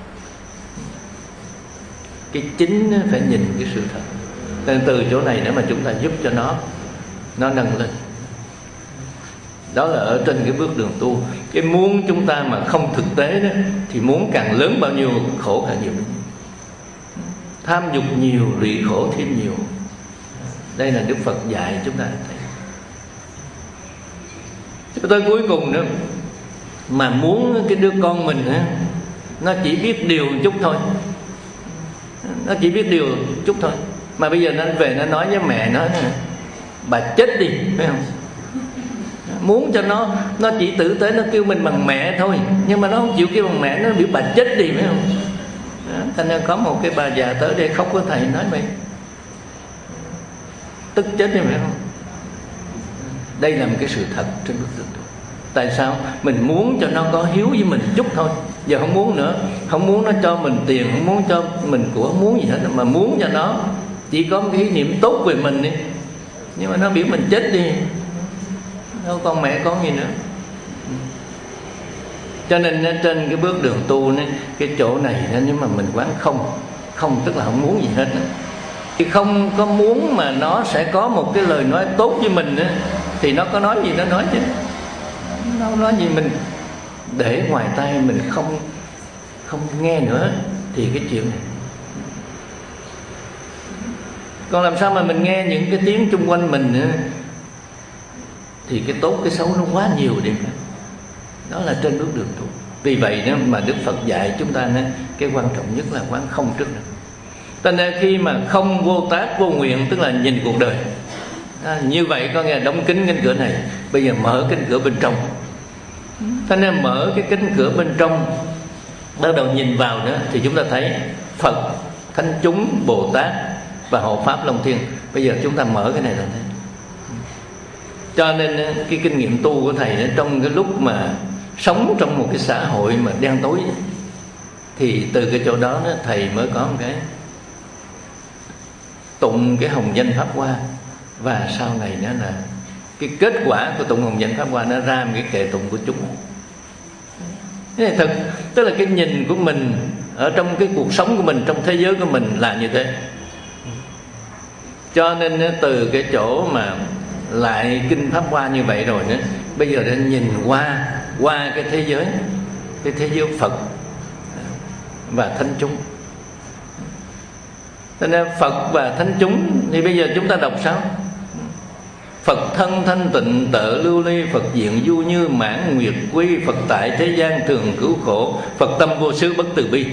Cái chính phải nhìn cái sự thật. Nên từ chỗ này để mà chúng ta giúp cho nó Nó nâng lên. Đó là ở trên cái bước đường tu. Cái muốn chúng ta mà không thực tế đó, thì muốn càng lớn bao nhiêu khổ càng nhiều. Tham dục nhiều, lụy khổ thêm nhiều. Đây là Đức Phật dạy chúng ta thấy. Cho tới cuối cùng nữa, mà muốn cái đứa con mình á, nó chỉ biết điều một chút thôi. Nó chỉ biết điều chút thôi. Mà bây giờ nó về nó nói với mẹ nó, bà chết đi, phải không? Muốn cho nó Nó chỉ tử tế, nó kêu mình bằng mẹ thôi. Nhưng mà nó không chịu kêu bằng mẹ, nó biểu bà chết đi, phải không? Đó, thành ra có một cái bà già tới đây khóc với thầy, nói vậy tức chết đi, phải không? Đây là một cái sự thật trên bước đường tu. Tại sao? Mình muốn cho nó có hiếu với mình chút thôi. Giờ không muốn nữa. Không muốn nó cho mình tiền, không muốn cho mình của, không muốn gì hết. Mà muốn cho nó chỉ có một cái ý niệm tốt về mình đi. Nhưng mà nó biểu mình chết đi, đâu con mẹ con gì nữa. Cho nên trên cái bước đường tu này, cái chỗ này nếu mà mình quán không, không tức là không muốn gì hết. Thì không có muốn mà nó sẽ có một cái lời nói tốt với mình nữa, thì nó có nói gì nó nói chứ. Nó nói gì mình để ngoài tai mình không không nghe nữa thì cái chuyện này. Còn làm sao mà mình nghe những cái tiếng chung quanh mình nữa, thì cái tốt cái xấu nó quá nhiều đi. Đó là trên bước đường tu. Vì vậy đó mà Đức Phật dạy chúng ta đó, cái quan trọng nhất là quán không trước được. Cho nên khi mà không vô tác vô nguyện, tức là nhìn cuộc đời à, như vậy có nghĩa là đóng kín cánh cửa này, bây giờ mở cánh cửa bên trong. Cho nên mở cái cánh cửa bên trong, bắt đầu nhìn vào nữa thì chúng ta thấy Phật, thánh chúng, Bồ Tát và hộ pháp Long Thiên. Bây giờ chúng ta mở cái này là thế. Cho nên cái kinh nghiệm tu của thầy đó, trong cái lúc mà sống trong một cái xã hội mà đen tối, thì từ cái chỗ đó, đó thầy mới có một cái tụng cái hồng danh Pháp Hoa. Và sau này đó là cái kết quả của tụng hồng danh Pháp Hoa, nó ra một cái kệ tụng của chúng. Cái này thực, tức là cái nhìn của mình ở trong cái cuộc sống của mình, trong thế giới của mình là như thế. Cho nên từ cái chỗ mà lại kinh Pháp Hoa như vậy rồi nữa, bây giờ đã nhìn qua qua cái thế giới, cái thế giới Phật và thánh chúng. Cho nên Phật và thánh chúng thì bây giờ chúng ta đọc sao? Phật thân thanh tịnh tợ lưu ly, Phật diện du như mãn nguyệt quy, Phật tại thế gian thường cứu khổ, Phật tâm vô xứ bất từ bi.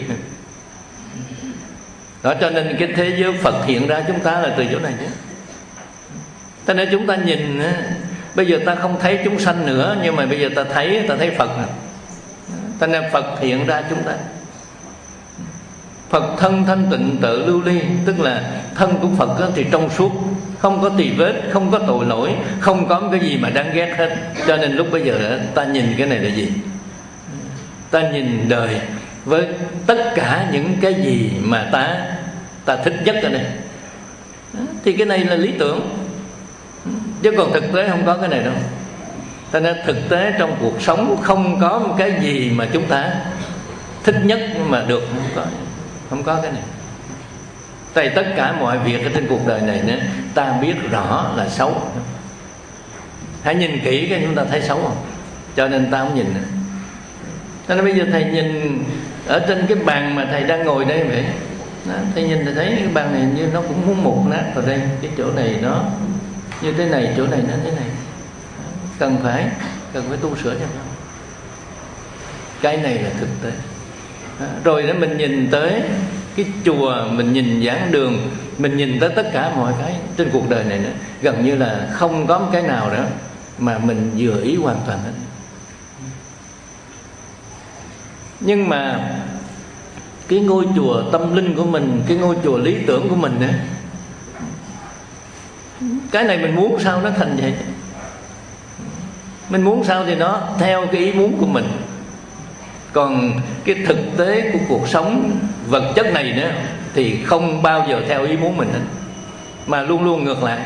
Đó, cho nên cái thế giới Phật hiện ra chúng ta là từ chỗ này chứ. Cho nên chúng ta nhìn, bây giờ ta không thấy chúng sanh nữa, nhưng mà bây giờ ta thấy, ta thấy Phật. Cho nên Phật hiện ra chúng ta. Phật thân thanh tịnh tự lưu ly, tức là thân của Phật thì trong suốt, không có tì vết, không có tội lỗi, không có cái gì mà đáng ghét hết. Cho nên lúc bây giờ ta nhìn cái này là gì? Ta nhìn đời với tất cả những cái gì mà ta ta thích nhất ở đây. Thì cái này là lý tưởng, chứ còn thực tế không có cái này đâu. Cho nên thực tế trong cuộc sống không có một cái gì mà chúng ta thích nhất mà được, không có, không có cái này. Tại tất cả mọi việc ở trên cuộc đời này nữa, ta biết rõ là xấu. Hãy nhìn kỹ cái chúng ta thấy xấu không? Cho nên ta không nhìn nữa. Cho nên bây giờ thầy nhìn ở trên cái bàn mà thầy đang ngồi đây vậy đó, thầy nhìn thầy thấy cái bàn này như nó cũng muốn mục nát vào đây. Cái chỗ này nó như thế này, chỗ này nó thế này, cần phải cần phải tu sửa cho nó. Cái này là thực tế. Rồi đó mình nhìn tới cái chùa, mình nhìn giảng đường, mình nhìn tới tất cả mọi cái trên cuộc đời này nữa, gần như là không có một cái nào đó mà mình vừa ý hoàn toàn hết. Nhưng mà cái ngôi chùa tâm linh của mình, cái ngôi chùa lý tưởng của mình nữa, cái này mình muốn sao nó thành vậy. Mình muốn sao thì nó theo cái ý muốn của mình. Còn cái thực tế của cuộc sống vật chất này nữa thì không bao giờ theo ý muốn mình hết, mà luôn luôn ngược lại.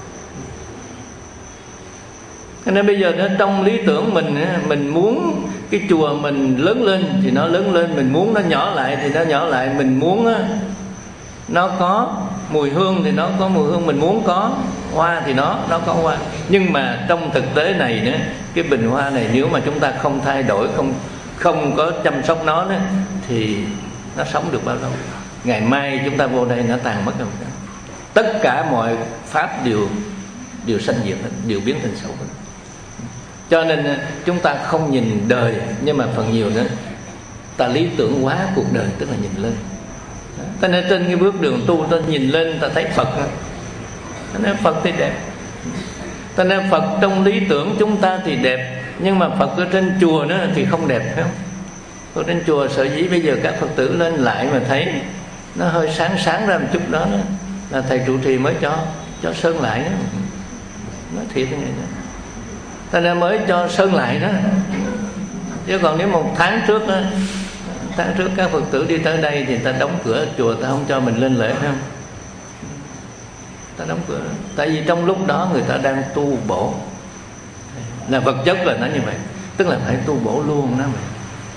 Cho nên bây giờ đó, trong lý tưởng mình, mình muốn cái chùa mình lớn lên thì nó lớn lên, mình muốn nó nhỏ lại thì nó nhỏ lại, mình muốn nó có mùi hương thì nó có mùi hương, mình muốn có hoa thì nó nó có hoa. Nhưng mà trong thực tế này nữa, cái bình hoa này nếu mà chúng ta không thay đổi, không không có chăm sóc nó nữa, thì nó sống được bao lâu? Ngày mai chúng ta vô đây nó tàn mất rồi. Tất cả mọi pháp đều đều sanh diệt, đều biến thành xấu. Cho nên chúng ta không nhìn đời, nhưng mà phần nhiều nữa ta lý tưởng quá cuộc đời, tức là nhìn lên. Cho nên trên cái bước đường tu ta nhìn lên ta thấy Phật. Cho nên Phật thì đẹp. Cho nên Phật trong lý tưởng chúng ta thì đẹp, nhưng mà Phật ở trên chùa nữa thì không đẹp, phải không? Ở trên chùa sở dĩ bây giờ các Phật tử lên lại mà thấy nó hơi sáng sáng ra một chút đó, đó là thầy trụ trì mới cho cho sơn lại đó. Nói thiệt như vậy đó. Ta nên mới cho sơn lại đó. Chứ còn nếu một tháng trước đó, tháng trước các Phật tử đi tới đây thì ta đóng cửa chùa, ta không cho mình lên lễ, phải không? Ta đóng cửa. Tại vì trong lúc đó người ta đang tu bổ. Là vật chất là nó như vậy, tức là phải tu bổ luôn đó vậy.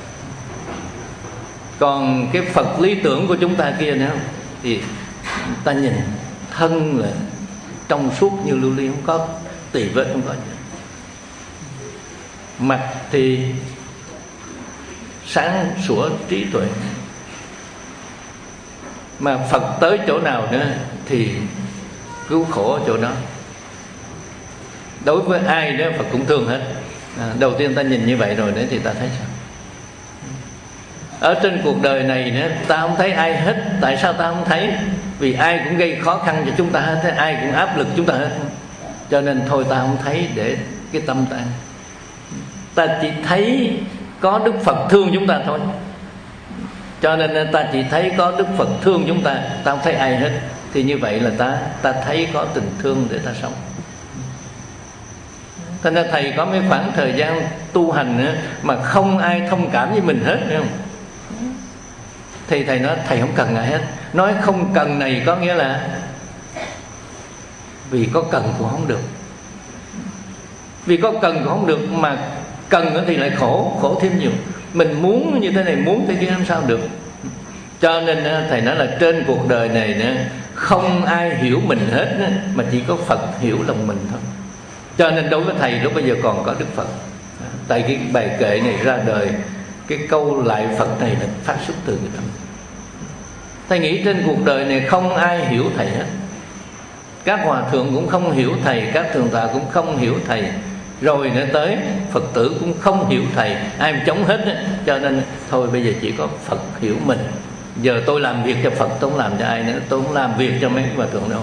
Còn cái Phật lý tưởng của chúng ta kia nữa thì ta nhìn thân là trong suốt như lưu ly, không có tì vết, không có gì. Mặt thì sáng sủa trí tuệ. Mà Phật tới chỗ nào nữa thì cứu khổ ở chỗ đó. Đối với ai đó Phật cũng thương hết. À, đầu tiên ta nhìn như vậy rồi đấy thì ta thấy sao? Ở trên cuộc đời này nữa, ta không thấy ai hết. Tại sao ta không thấy? Vì ai cũng gây khó khăn cho chúng ta hết, ai cũng áp lực chúng ta hết. Cho nên thôi ta không thấy để cái tâm ta. Ta chỉ thấy có Đức Phật thương chúng ta thôi. Cho nên ta chỉ thấy có Đức Phật thương chúng ta, ta không thấy ai hết. Thì như vậy là ta ta thấy có tình thương để ta sống. Cho nên thầy có mấy khoảng thời gian tu hành nữa, mà không ai thông cảm với mình hết, thấy không? Thì thầy nói thầy không cần ai hết. Nói không cần này có nghĩa là vì có cần cũng không được. Vì có cần cũng không được, mà cần thì lại khổ, khổ thêm nhiều. Mình muốn như thế này, muốn thế kia làm sao được. Cho nên thầy nói là trên cuộc đời này nữa, không ai hiểu mình hết, mà chỉ có Phật hiểu lòng mình thôi. Cho nên đối với thầy lúc bây giờ còn có Đức Phật. Tại cái bài kệ này ra đời, cái câu lại Phật này là phát xuất từ cái tâm. Thầy nghĩ trên cuộc đời này không ai hiểu thầy hết. Các hòa thượng cũng không hiểu thầy, các thượng tọa cũng không hiểu thầy, rồi nữa tới Phật tử cũng không hiểu thầy, ai mà chống hết ấy. Cho nên thôi bây giờ chỉ có Phật hiểu mình. Giờ tôi làm việc cho Phật, tôi không làm cho ai nữa. Tôi không làm việc cho mấy hòa thượng đâu.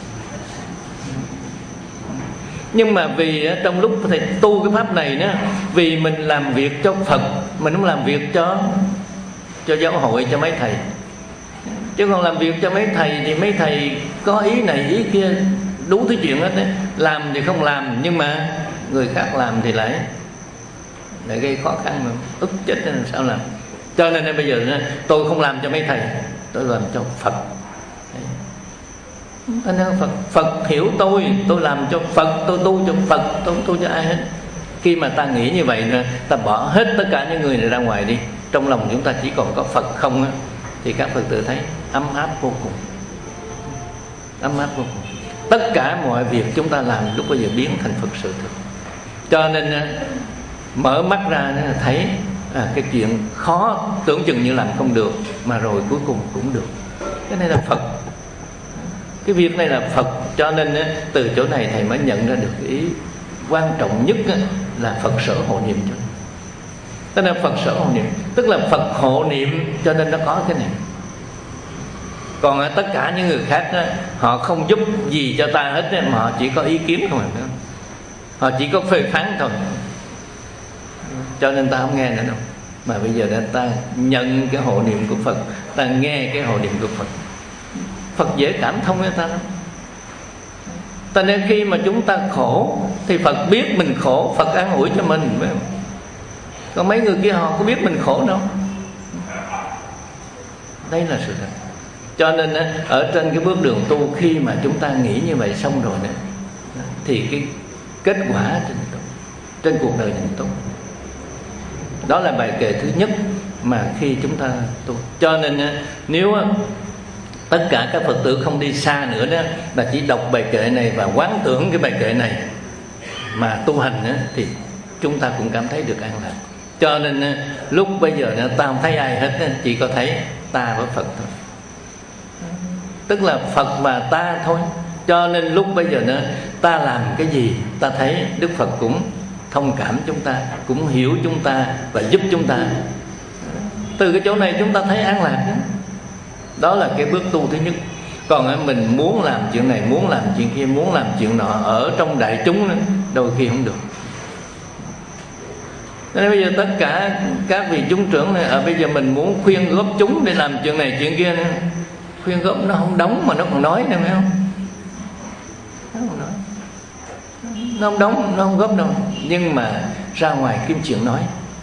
Nhưng mà vì trong lúc thầy tu cái pháp này nữa, vì mình làm việc cho Phật, mình không làm việc cho cho giáo hội, cho mấy thầy. Chứ còn làm việc cho mấy thầy thì mấy thầy có ý này ý kia, đủ thứ chuyện hết đấy. Làm thì không làm, nhưng mà người khác làm thì lại lại gây khó khăn mà ức chết nên sao làm. Cho nên bây giờ tôi không làm cho mấy thầy, tôi làm cho Phật. Phật, Phật hiểu tôi, tôi làm cho Phật, tôi tu cho Phật, tôi không tu cho ai hết. Khi mà ta nghĩ như vậy, ta bỏ hết tất cả những người này ra ngoài đi, trong lòng chúng ta chỉ còn có Phật không á, thì các Phật tử thấy ấm áp vô cùng, ấm áp vô cùng. Tất cả mọi việc chúng ta làm lúc bây giờ biến thành Phật sự thực. Cho nên mở mắt ra thấy à, cái chuyện khó tưởng chừng như làm không được, mà rồi cuối cùng cũng được. Cái này là Phật, cái việc này là Phật. Cho nên từ chỗ này thầy mới nhận ra được ý quan trọng nhất là Phật sở hộ niệm. Cho nên là Phật sở hộ niệm, tức là Phật hộ niệm, cho nên nó có cái này. Còn tất cả những người khác đó, họ không giúp gì cho ta hết, mà họ chỉ có ý kiến thôi, họ chỉ có phê phán thôi. Cho nên ta không nghe nữa đâu. Mà bây giờ đã ta nhận cái hộ niệm của Phật, ta nghe cái hộ niệm của Phật, Phật dễ cảm thông với ta lắm. Ta nên khi mà chúng ta khổ thì Phật biết mình khổ, Phật an ủi cho mình, phải không? Còn mấy người kia họ có biết mình khổ đâu. Đây là sự thật. Cho nên ở trên cái bước đường tu, khi mà chúng ta nghĩ như vậy xong rồi này, thì cái kết quả trên, trên cuộc đời này tốt. Đó là bài kệ thứ nhất mà khi chúng ta tu. Cho nên nếu tất cả các Phật tử không đi xa nữa đó, là chỉ đọc bài kệ này và quán tưởng cái bài kệ này mà tu hành đó, thì chúng ta cũng cảm thấy được an lạc. Cho nên lúc bây giờ nữa, ta không thấy ai hết, chỉ có thấy ta với Phật thôi, tức là Phật và ta thôi. Cho nên lúc bây giờ nữa, ta làm cái gì ta thấy Đức Phật cũng thông cảm chúng ta, cũng hiểu chúng ta và giúp chúng ta. Từ cái chỗ này chúng ta thấy an lạc đó. Đó là cái bước tu thứ nhất. Còn mình muốn làm chuyện này, muốn làm chuyện kia, muốn làm chuyện nọ ở trong đại chúng đó, đôi khi không được. Nên bây giờ tất cả các vị chúng trưởng này, à, bây giờ mình muốn khuyên góp chúng để làm chuyện này chuyện kia nữa. Khuyên góp nó không đóng mà nó còn nói nữa, phải không? Nó không nói, nó không đóng, nó không góp đâu. Nhưng mà ra ngoài kiếm chuyện nói,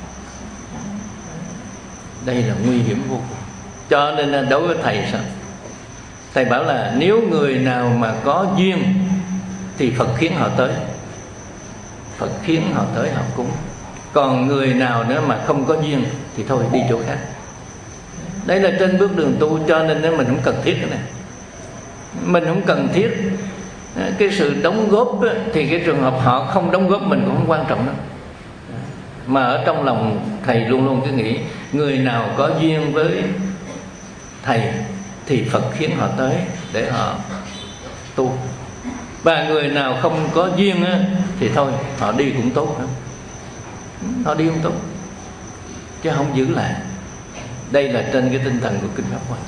đây là nguy hiểm vô cùng. Cho nên đối với thầy sao? Thầy bảo là nếu người nào mà có duyên thì Phật khiến họ tới, Phật khiến họ tới họ cúng. Còn người nào nữa mà không có duyên thì thôi đi chỗ khác. Đây là trên bước đường tu. Cho nên mình không cần thiết cái này. Mình không cần thiết cái sự đóng góp. Thì cái trường hợp họ không đóng góp mình cũng không quan trọng đâu. Mà ở trong lòng thầy luôn luôn cứ nghĩ người nào có duyên với thầy thì Phật khiến họ tới để họ tu. Và người nào không có duyên á, thì thôi họ đi cũng tốt lắm. họ đi không tốt, chứ không giữ lại. Đây là trên cái tinh thần của Kinh Pháp Hoa.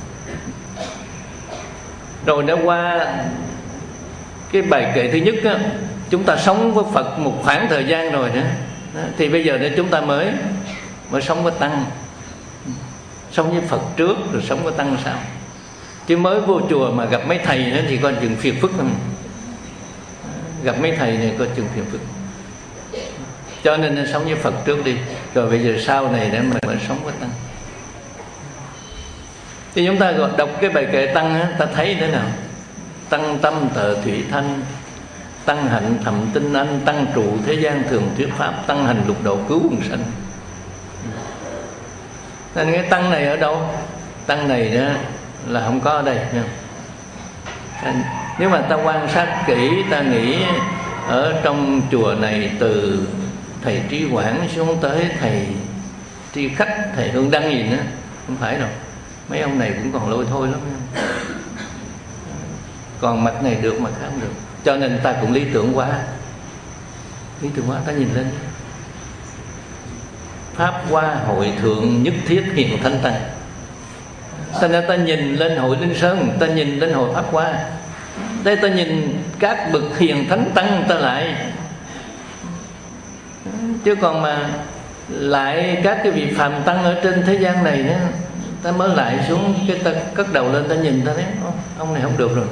Rồi đã qua cái bài kệ thứ nhất á, chúng ta sống với Phật một khoảng thời gian rồi đó, thì bây giờ để chúng ta mới mới sống với Tăng. Sống với Phật trước rồi sống với Tăng sau. Chứ mới vô chùa mà gặp mấy thầy nữa thì coi chừng phiền phức lắm. Gặp mấy thầy này coi chừng phiền phức. Cho nên nên sống với Phật trước đi, rồi bây giờ sau này để mình mới sống với Tăng. Thì chúng ta đọc cái bài kệ Tăng á, ta thấy thế nào? Tăng tâm tợ thủy thanh, tăng hạnh thầm tinh anh, tăng trụ thế gian thường thuyết pháp, tăng hành lục độ cứu quần sanh. Nên cái tăng này ở đâu? Tăng này đó là không có ở đây. Nếu mà ta quan sát kỹ, ta nghĩ ở trong chùa này từ thầy Trí Quảng xuống tới thầy Tri Khách, thầy Hương Đăng gì nữa, không phải đâu. Mấy ông này cũng còn lôi thôi lắm. Còn mặt này được, mặt khác không được. Cho nên ta cũng lý tưởng quá. Lý tưởng quá, ta nhìn lên. Pháp Hoa hội thượng nhất thiết hiện thánh tăng. Ta nên ta nhìn lên hội Linh Sơn, ta nhìn lên hội Pháp Hoa. Đây ta nhìn các bậc hiền thánh tăng ta lại. Chứ còn mà lại các cái vị phàm tăng ở trên thế gian này nữa, ta mới lại xuống cái ta cất đầu lên ta nhìn ta thấy ông này không được rồi.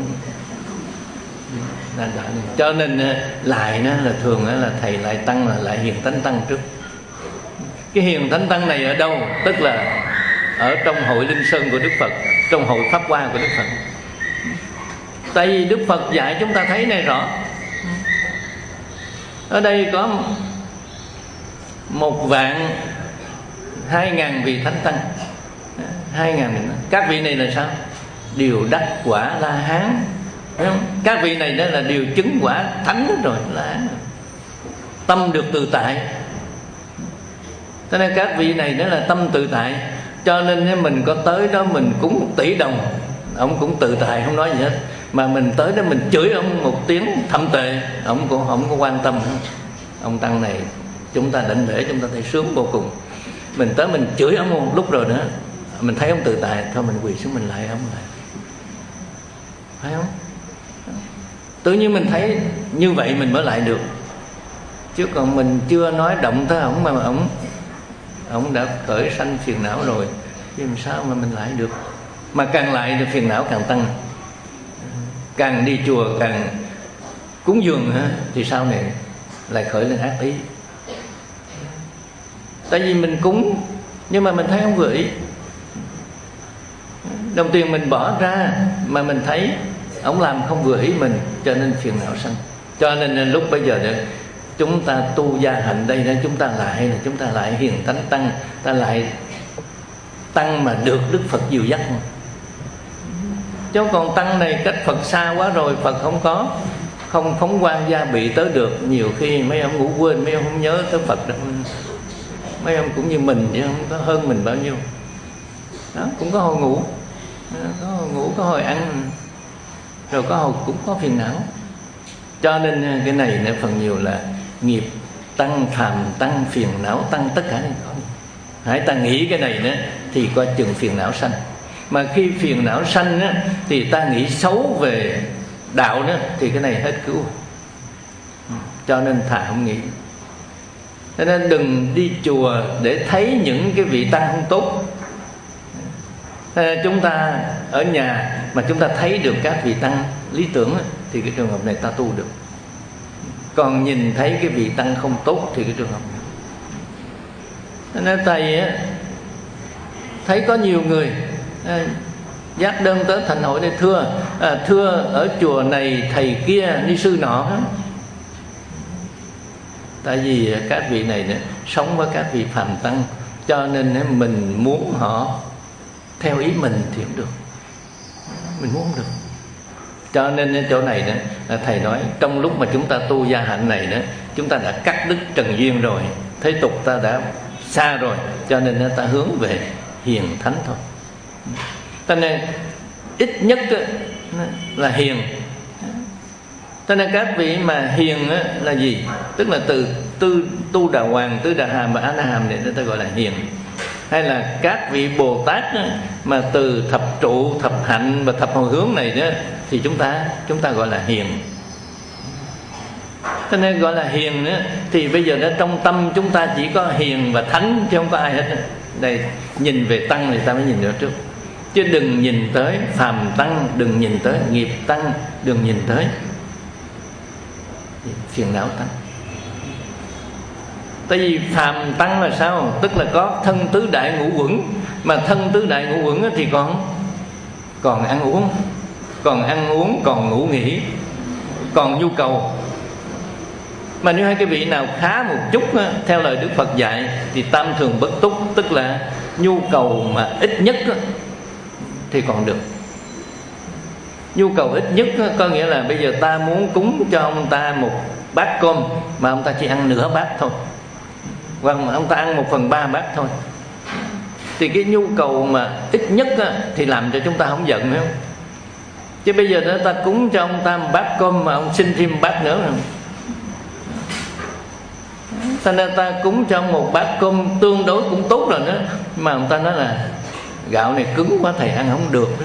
Cho nên lại nó là thường là thầy lại tăng là lại hiền thánh tăng trước. Cái hiền thánh tăng này ở đâu? Tức là ở trong hội Linh Sơn của Đức Phật, trong hội Pháp Hoa của Đức Phật. Tại vì Đức Phật dạy chúng ta thấy này rõ. Ở đây có một vạn hai ngàn vị thánh tăng, hai ngàn vị. Các vị này là sao? Đều đắc quả La Hán. Các vị này đó là điều chứng quả thánh rồi, là tâm được tự tại. Cho nên các vị này đó là tâm tự tại. Cho nên mình có tới đó mình cũng tỷ đồng, ông cũng tự tại không nói gì hết. Mà mình tới đó mình chửi ông một tiếng thâm tệ, ông cũng không có quan tâm. Ông tăng này chúng ta định lễ chúng ta thấy sướng vô cùng. Mình tới mình chửi ông một lúc rồi nữa, mình thấy ông tự tại, thôi mình quỳ xuống mình lại ông lại, phải không? Tự nhiên mình thấy như vậy mình mới lại được. Chứ còn mình chưa nói động tới ổng mà ổng ổng đã khởi sanh phiền não rồi, thì làm sao mà mình lại được? Mà càng lại thì phiền não càng tăng. Càng đi chùa càng cúng dường thì sau này lại khởi lên ác ý. Tại vì mình cúng nhưng mà mình thấy không vừa ý, đồng tiền mình bỏ ra mà mình thấy ông làm không vừa ý mình, cho nên phiền não sanh. Cho nên lúc bây giờ đó, chúng ta tu gia hạnh đây đó, chúng ta lại là chúng ta lại hiền thánh tăng, ta lại tăng mà được Đức Phật dìu dắt. Chứ còn tăng này cách Phật xa quá rồi, Phật không có, không phóng quang gia bị tới được. Nhiều khi mấy ông ngủ quên, mấy ông không nhớ tới Phật đâu. Mấy ông cũng như mình chứ không có hơn mình bao nhiêu. Đó, cũng có hồi ngủ, có hồi ngủ, có hồi ăn, rồi có hồi cũng có phiền não. Cho nên cái này nó phần nhiều là nghiệp tăng, tham tăng, phiền não tăng, tất cả những con. Hãy ta nghĩ cái này nữa thì coi chừng phiền não sanh. Mà khi phiền não sanh á, thì ta nghĩ xấu về đạo nữa thì cái này hết cứu. Cho nên thà không nghĩ. Cho nên đừng đi chùa để thấy những cái vị tăng không tốt. Chúng ta ở nhà mà chúng ta thấy được các vị tăng lý tưởng thì cái trường hợp này ta tu được. Còn nhìn thấy cái vị tăng không tốt thì cái trường hợp này. Cho nên thầy thấy có nhiều người dắt đơn tới thành hội để thưa à, thưa ở chùa này thầy kia ni sư nọ. Tại vì các vị này nữa, sống với các vị phàm tăng, cho nên mình muốn họ theo ý mình thì không được, mình muốn không được. Cho nên chỗ này nữa, thầy nói trong lúc mà chúng ta tu gia hạnh này nữa, chúng ta đã cắt đứt trần duyên rồi, thế tục ta đã xa rồi, cho nên ta hướng về hiền thánh thôi. Cho nên ít nhất là hiền. Cho nên các vị mà hiền là gì? Tức là từ tư tu đà hoàng, tứ đà hàm và a na hàm này ta gọi là hiền. Hay là các vị Bồ Tát đó, mà từ thập trụ, thập hạnh và thập hồi hướng này đó, thì chúng ta chúng ta gọi là hiền. Cho nên gọi là hiền nữa, thì bây giờ đó trong tâm chúng ta chỉ có hiền và thánh chứ không có ai hết. Đây nhìn về tăng thì ta mới nhìn được trước, chứ đừng nhìn tới phàm tăng, đừng nhìn tới nghiệp tăng, đừng nhìn tới phiền não tăng. Tại vì phàm tăng là sao? Tức là có thân tứ đại ngũ uẩn, mà thân tứ đại ngũ uẩn thì còn còn ăn uống, còn ăn uống, còn ngủ nghỉ, còn nhu cầu. Mà nếu hai cái vị nào khá một chút theo lời Đức Phật dạy thì tam thường bất túc, tức là nhu cầu mà ít nhất thì còn được. Nhu cầu ít nhất có nghĩa là bây giờ ta muốn cúng cho ông ta một bát cơm mà ông ta chỉ ăn nửa bát thôi, hoặc ông ta ăn một phần ba bát thôi, thì cái nhu cầu mà ít nhất thì làm cho chúng ta không giận, phải không? Chứ bây giờ đó ta cúng cho ông ta một bát cơm mà ông xin thêm bát nữa không? Thành ra ta cúng cho ông một bát cơm tương đối cũng tốt rồi đó, mà ông ta nói là gạo này cứng quá thầy ăn không được,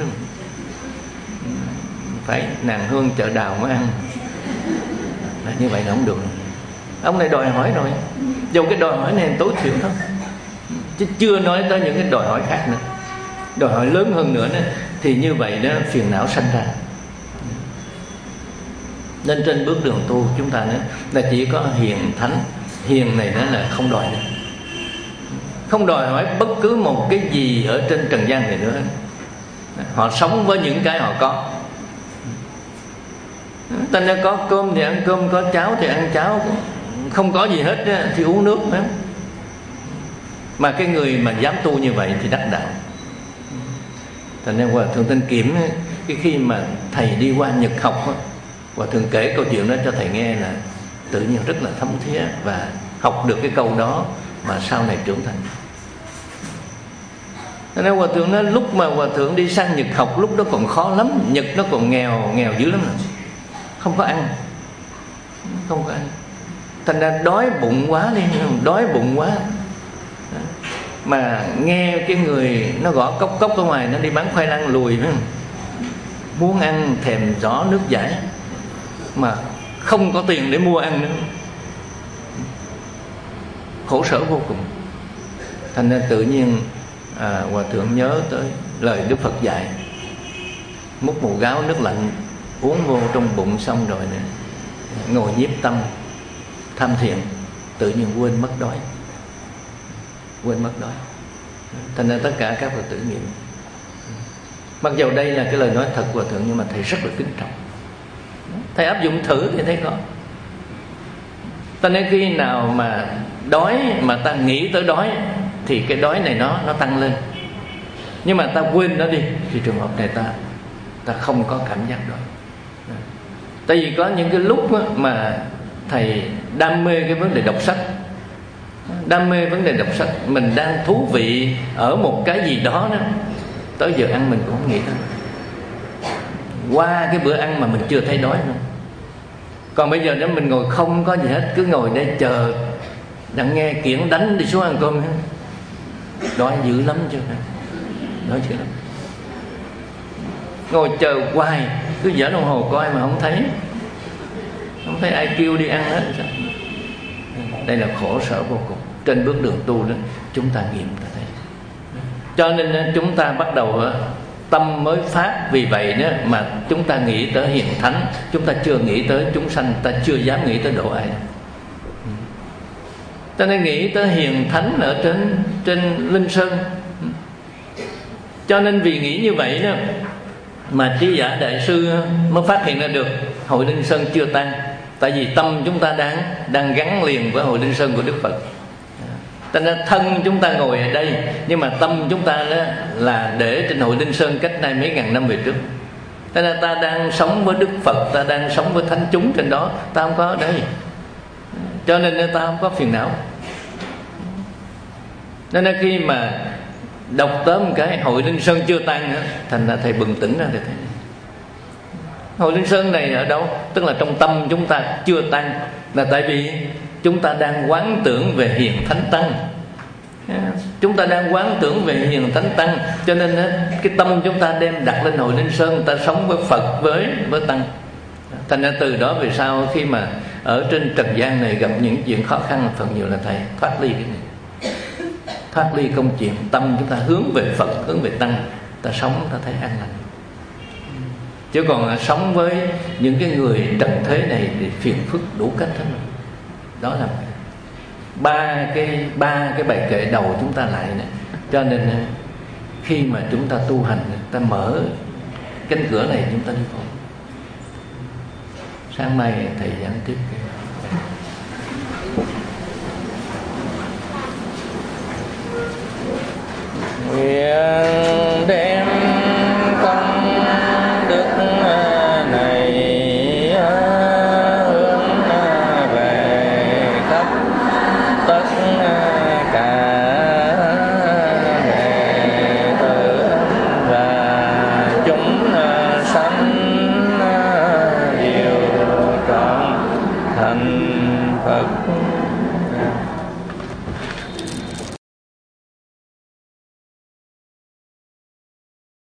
phải nàng hương chợ đào mới ăn. Là như vậy là không được. Ông này đòi hỏi rồi, dù cái đòi hỏi này tối thiểu thôi, chứ chưa nói tới những cái đòi hỏi khác nữa, đòi hỏi lớn hơn nữa đó, thì như vậy đó phiền não sanh ra. Nên trên bước đường tu chúng ta nữa là chỉ có hiền thánh. Hiền này đó là không đòi nữa, không đòi hỏi bất cứ một cái gì ở trên trần gian này nữa. Họ sống với những cái họ có. Ta nên có cơm thì ăn cơm, có cháo thì ăn cháo, không có gì hết thì uống nước nữa. Mà cái người mà dám tu như vậy thì đắc đạo. Thành nên Hòa Thượng Tinh Kiểm, cái khi mà thầy đi qua Nhật học, Hòa Thượng kể câu chuyện đó cho thầy nghe là tự nhiên rất là thấm thía, và học được cái câu đó mà sau này trưởng thành. Nên Hòa Thượng nói lúc mà Hòa Thượng đi sang Nhật học, lúc đó còn khó lắm, Nhật nó còn nghèo, nghèo dữ lắm rồi. Không có ăn, không có ăn, thành ra đói bụng quá đi, đói bụng quá. Mà nghe cái người nó gõ cốc cốc ở ngoài, nó đi bán khoai lang lùi, muốn ăn thèm gió nước giải, mà không có tiền để mua ăn nữa, khổ sở vô cùng. Thành ra tự nhiên à, Hòa Thượng nhớ tới lời Đức Phật dạy, múc một gáo nước lạnh uống vô trong bụng xong rồi nè, ngồi nhiếp tâm tham thiền, tự nhiên quên mất đói, quên mất đói. Thành ra tất cả các Phật tử nghiệm. Mặc dù đây là cái lời nói thật của Hòa Thượng, nhưng mà thầy rất là kính trọng. Thầy áp dụng thử thì thấy có. Ta nên khi nào mà đói mà ta nghĩ tới đói thì cái đói này nó nó tăng lên. Nhưng mà ta quên nó đi thì trường hợp này ta ta không có cảm giác đói. Tại vì có những cái lúc mà thầy đam mê cái vấn đề đọc sách, đam mê vấn đề đọc sách, mình đang thú vị ở một cái gì đó đó, tới giờ ăn mình cũng không nghĩ tới. Qua cái bữa ăn mà mình chưa thấy đói nữa. Còn bây giờ nếu mình ngồi không có gì hết, cứ ngồi đây chờ, đang nghe kiển đánh đi xuống ăn cơm, đói dữ lắm chứ, đói dữ lắm. Ngồi chờ hoài, cứ dở đồng hồ coi mà không thấy, không thấy ai kêu đi ăn hết. Đây là khổ sở vô cùng. Trên bước đường tu đó chúng ta nghiệm ta thấy. Cho nên chúng ta bắt đầu tâm mới phát. Vì vậy đó mà chúng ta nghĩ tới hiền thánh, chúng ta chưa nghĩ tới chúng sanh, ta chưa dám nghĩ tới độ ai. Ta nên nghĩ tới hiền thánh ở trên trên Linh Sơn. Cho nên vì nghĩ như vậy đó mà Trí Giả Đại Sư mới phát hiện ra được hội Linh Sơn chưa tan. Tại vì tâm chúng ta đang đang gắn liền với hội Linh Sơn của Đức Phật. Cho nên thân chúng ta ngồi ở đây, nhưng mà tâm chúng ta đó là để trên hội Linh Sơn cách nay mấy ngàn năm về trước. Cho nên ta đang sống với Đức Phật, ta đang sống với thánh chúng trên đó, ta không có ở đây. Cho nên ta không có phiền não. Nên khi mà đọc tới một cái hội Linh Sơn chưa tan nữa, thành ra thầy bừng tỉnh ra thì thấy hội Linh Sơn này ở đâu? Tức là trong tâm chúng ta chưa tan. Là tại vì chúng ta đang quán tưởng về hiền thánh tăng. Chúng ta đang quán tưởng về hiền thánh tăng, cho nên cái tâm chúng ta đem đặt lên Hội Linh Sơn, ta sống với Phật, với với tăng. Thành ra từ đó về sau, khi mà ở trên trần gian này gặp những chuyện khó khăn, phần nhiều là thầy thoát ly cái này, thoát ly công chuyện, tâm chúng ta hướng về Phật, hướng về tăng, ta sống ta thấy an lành. Chứ còn sống với những cái người trần thế này thì phiền phức đủ cách hết. Đó là ba cái ba cái bài kệ đầu chúng ta lại nè. Cho nên khi mà chúng ta tu hành, ta mở cánh cửa này chúng ta đi vào. Sáng mai thầy giảng tiếp. Nguyện đem công đức này hướng về khắp tất cả đệ tử và chúng sanh đều trọn thành Phật.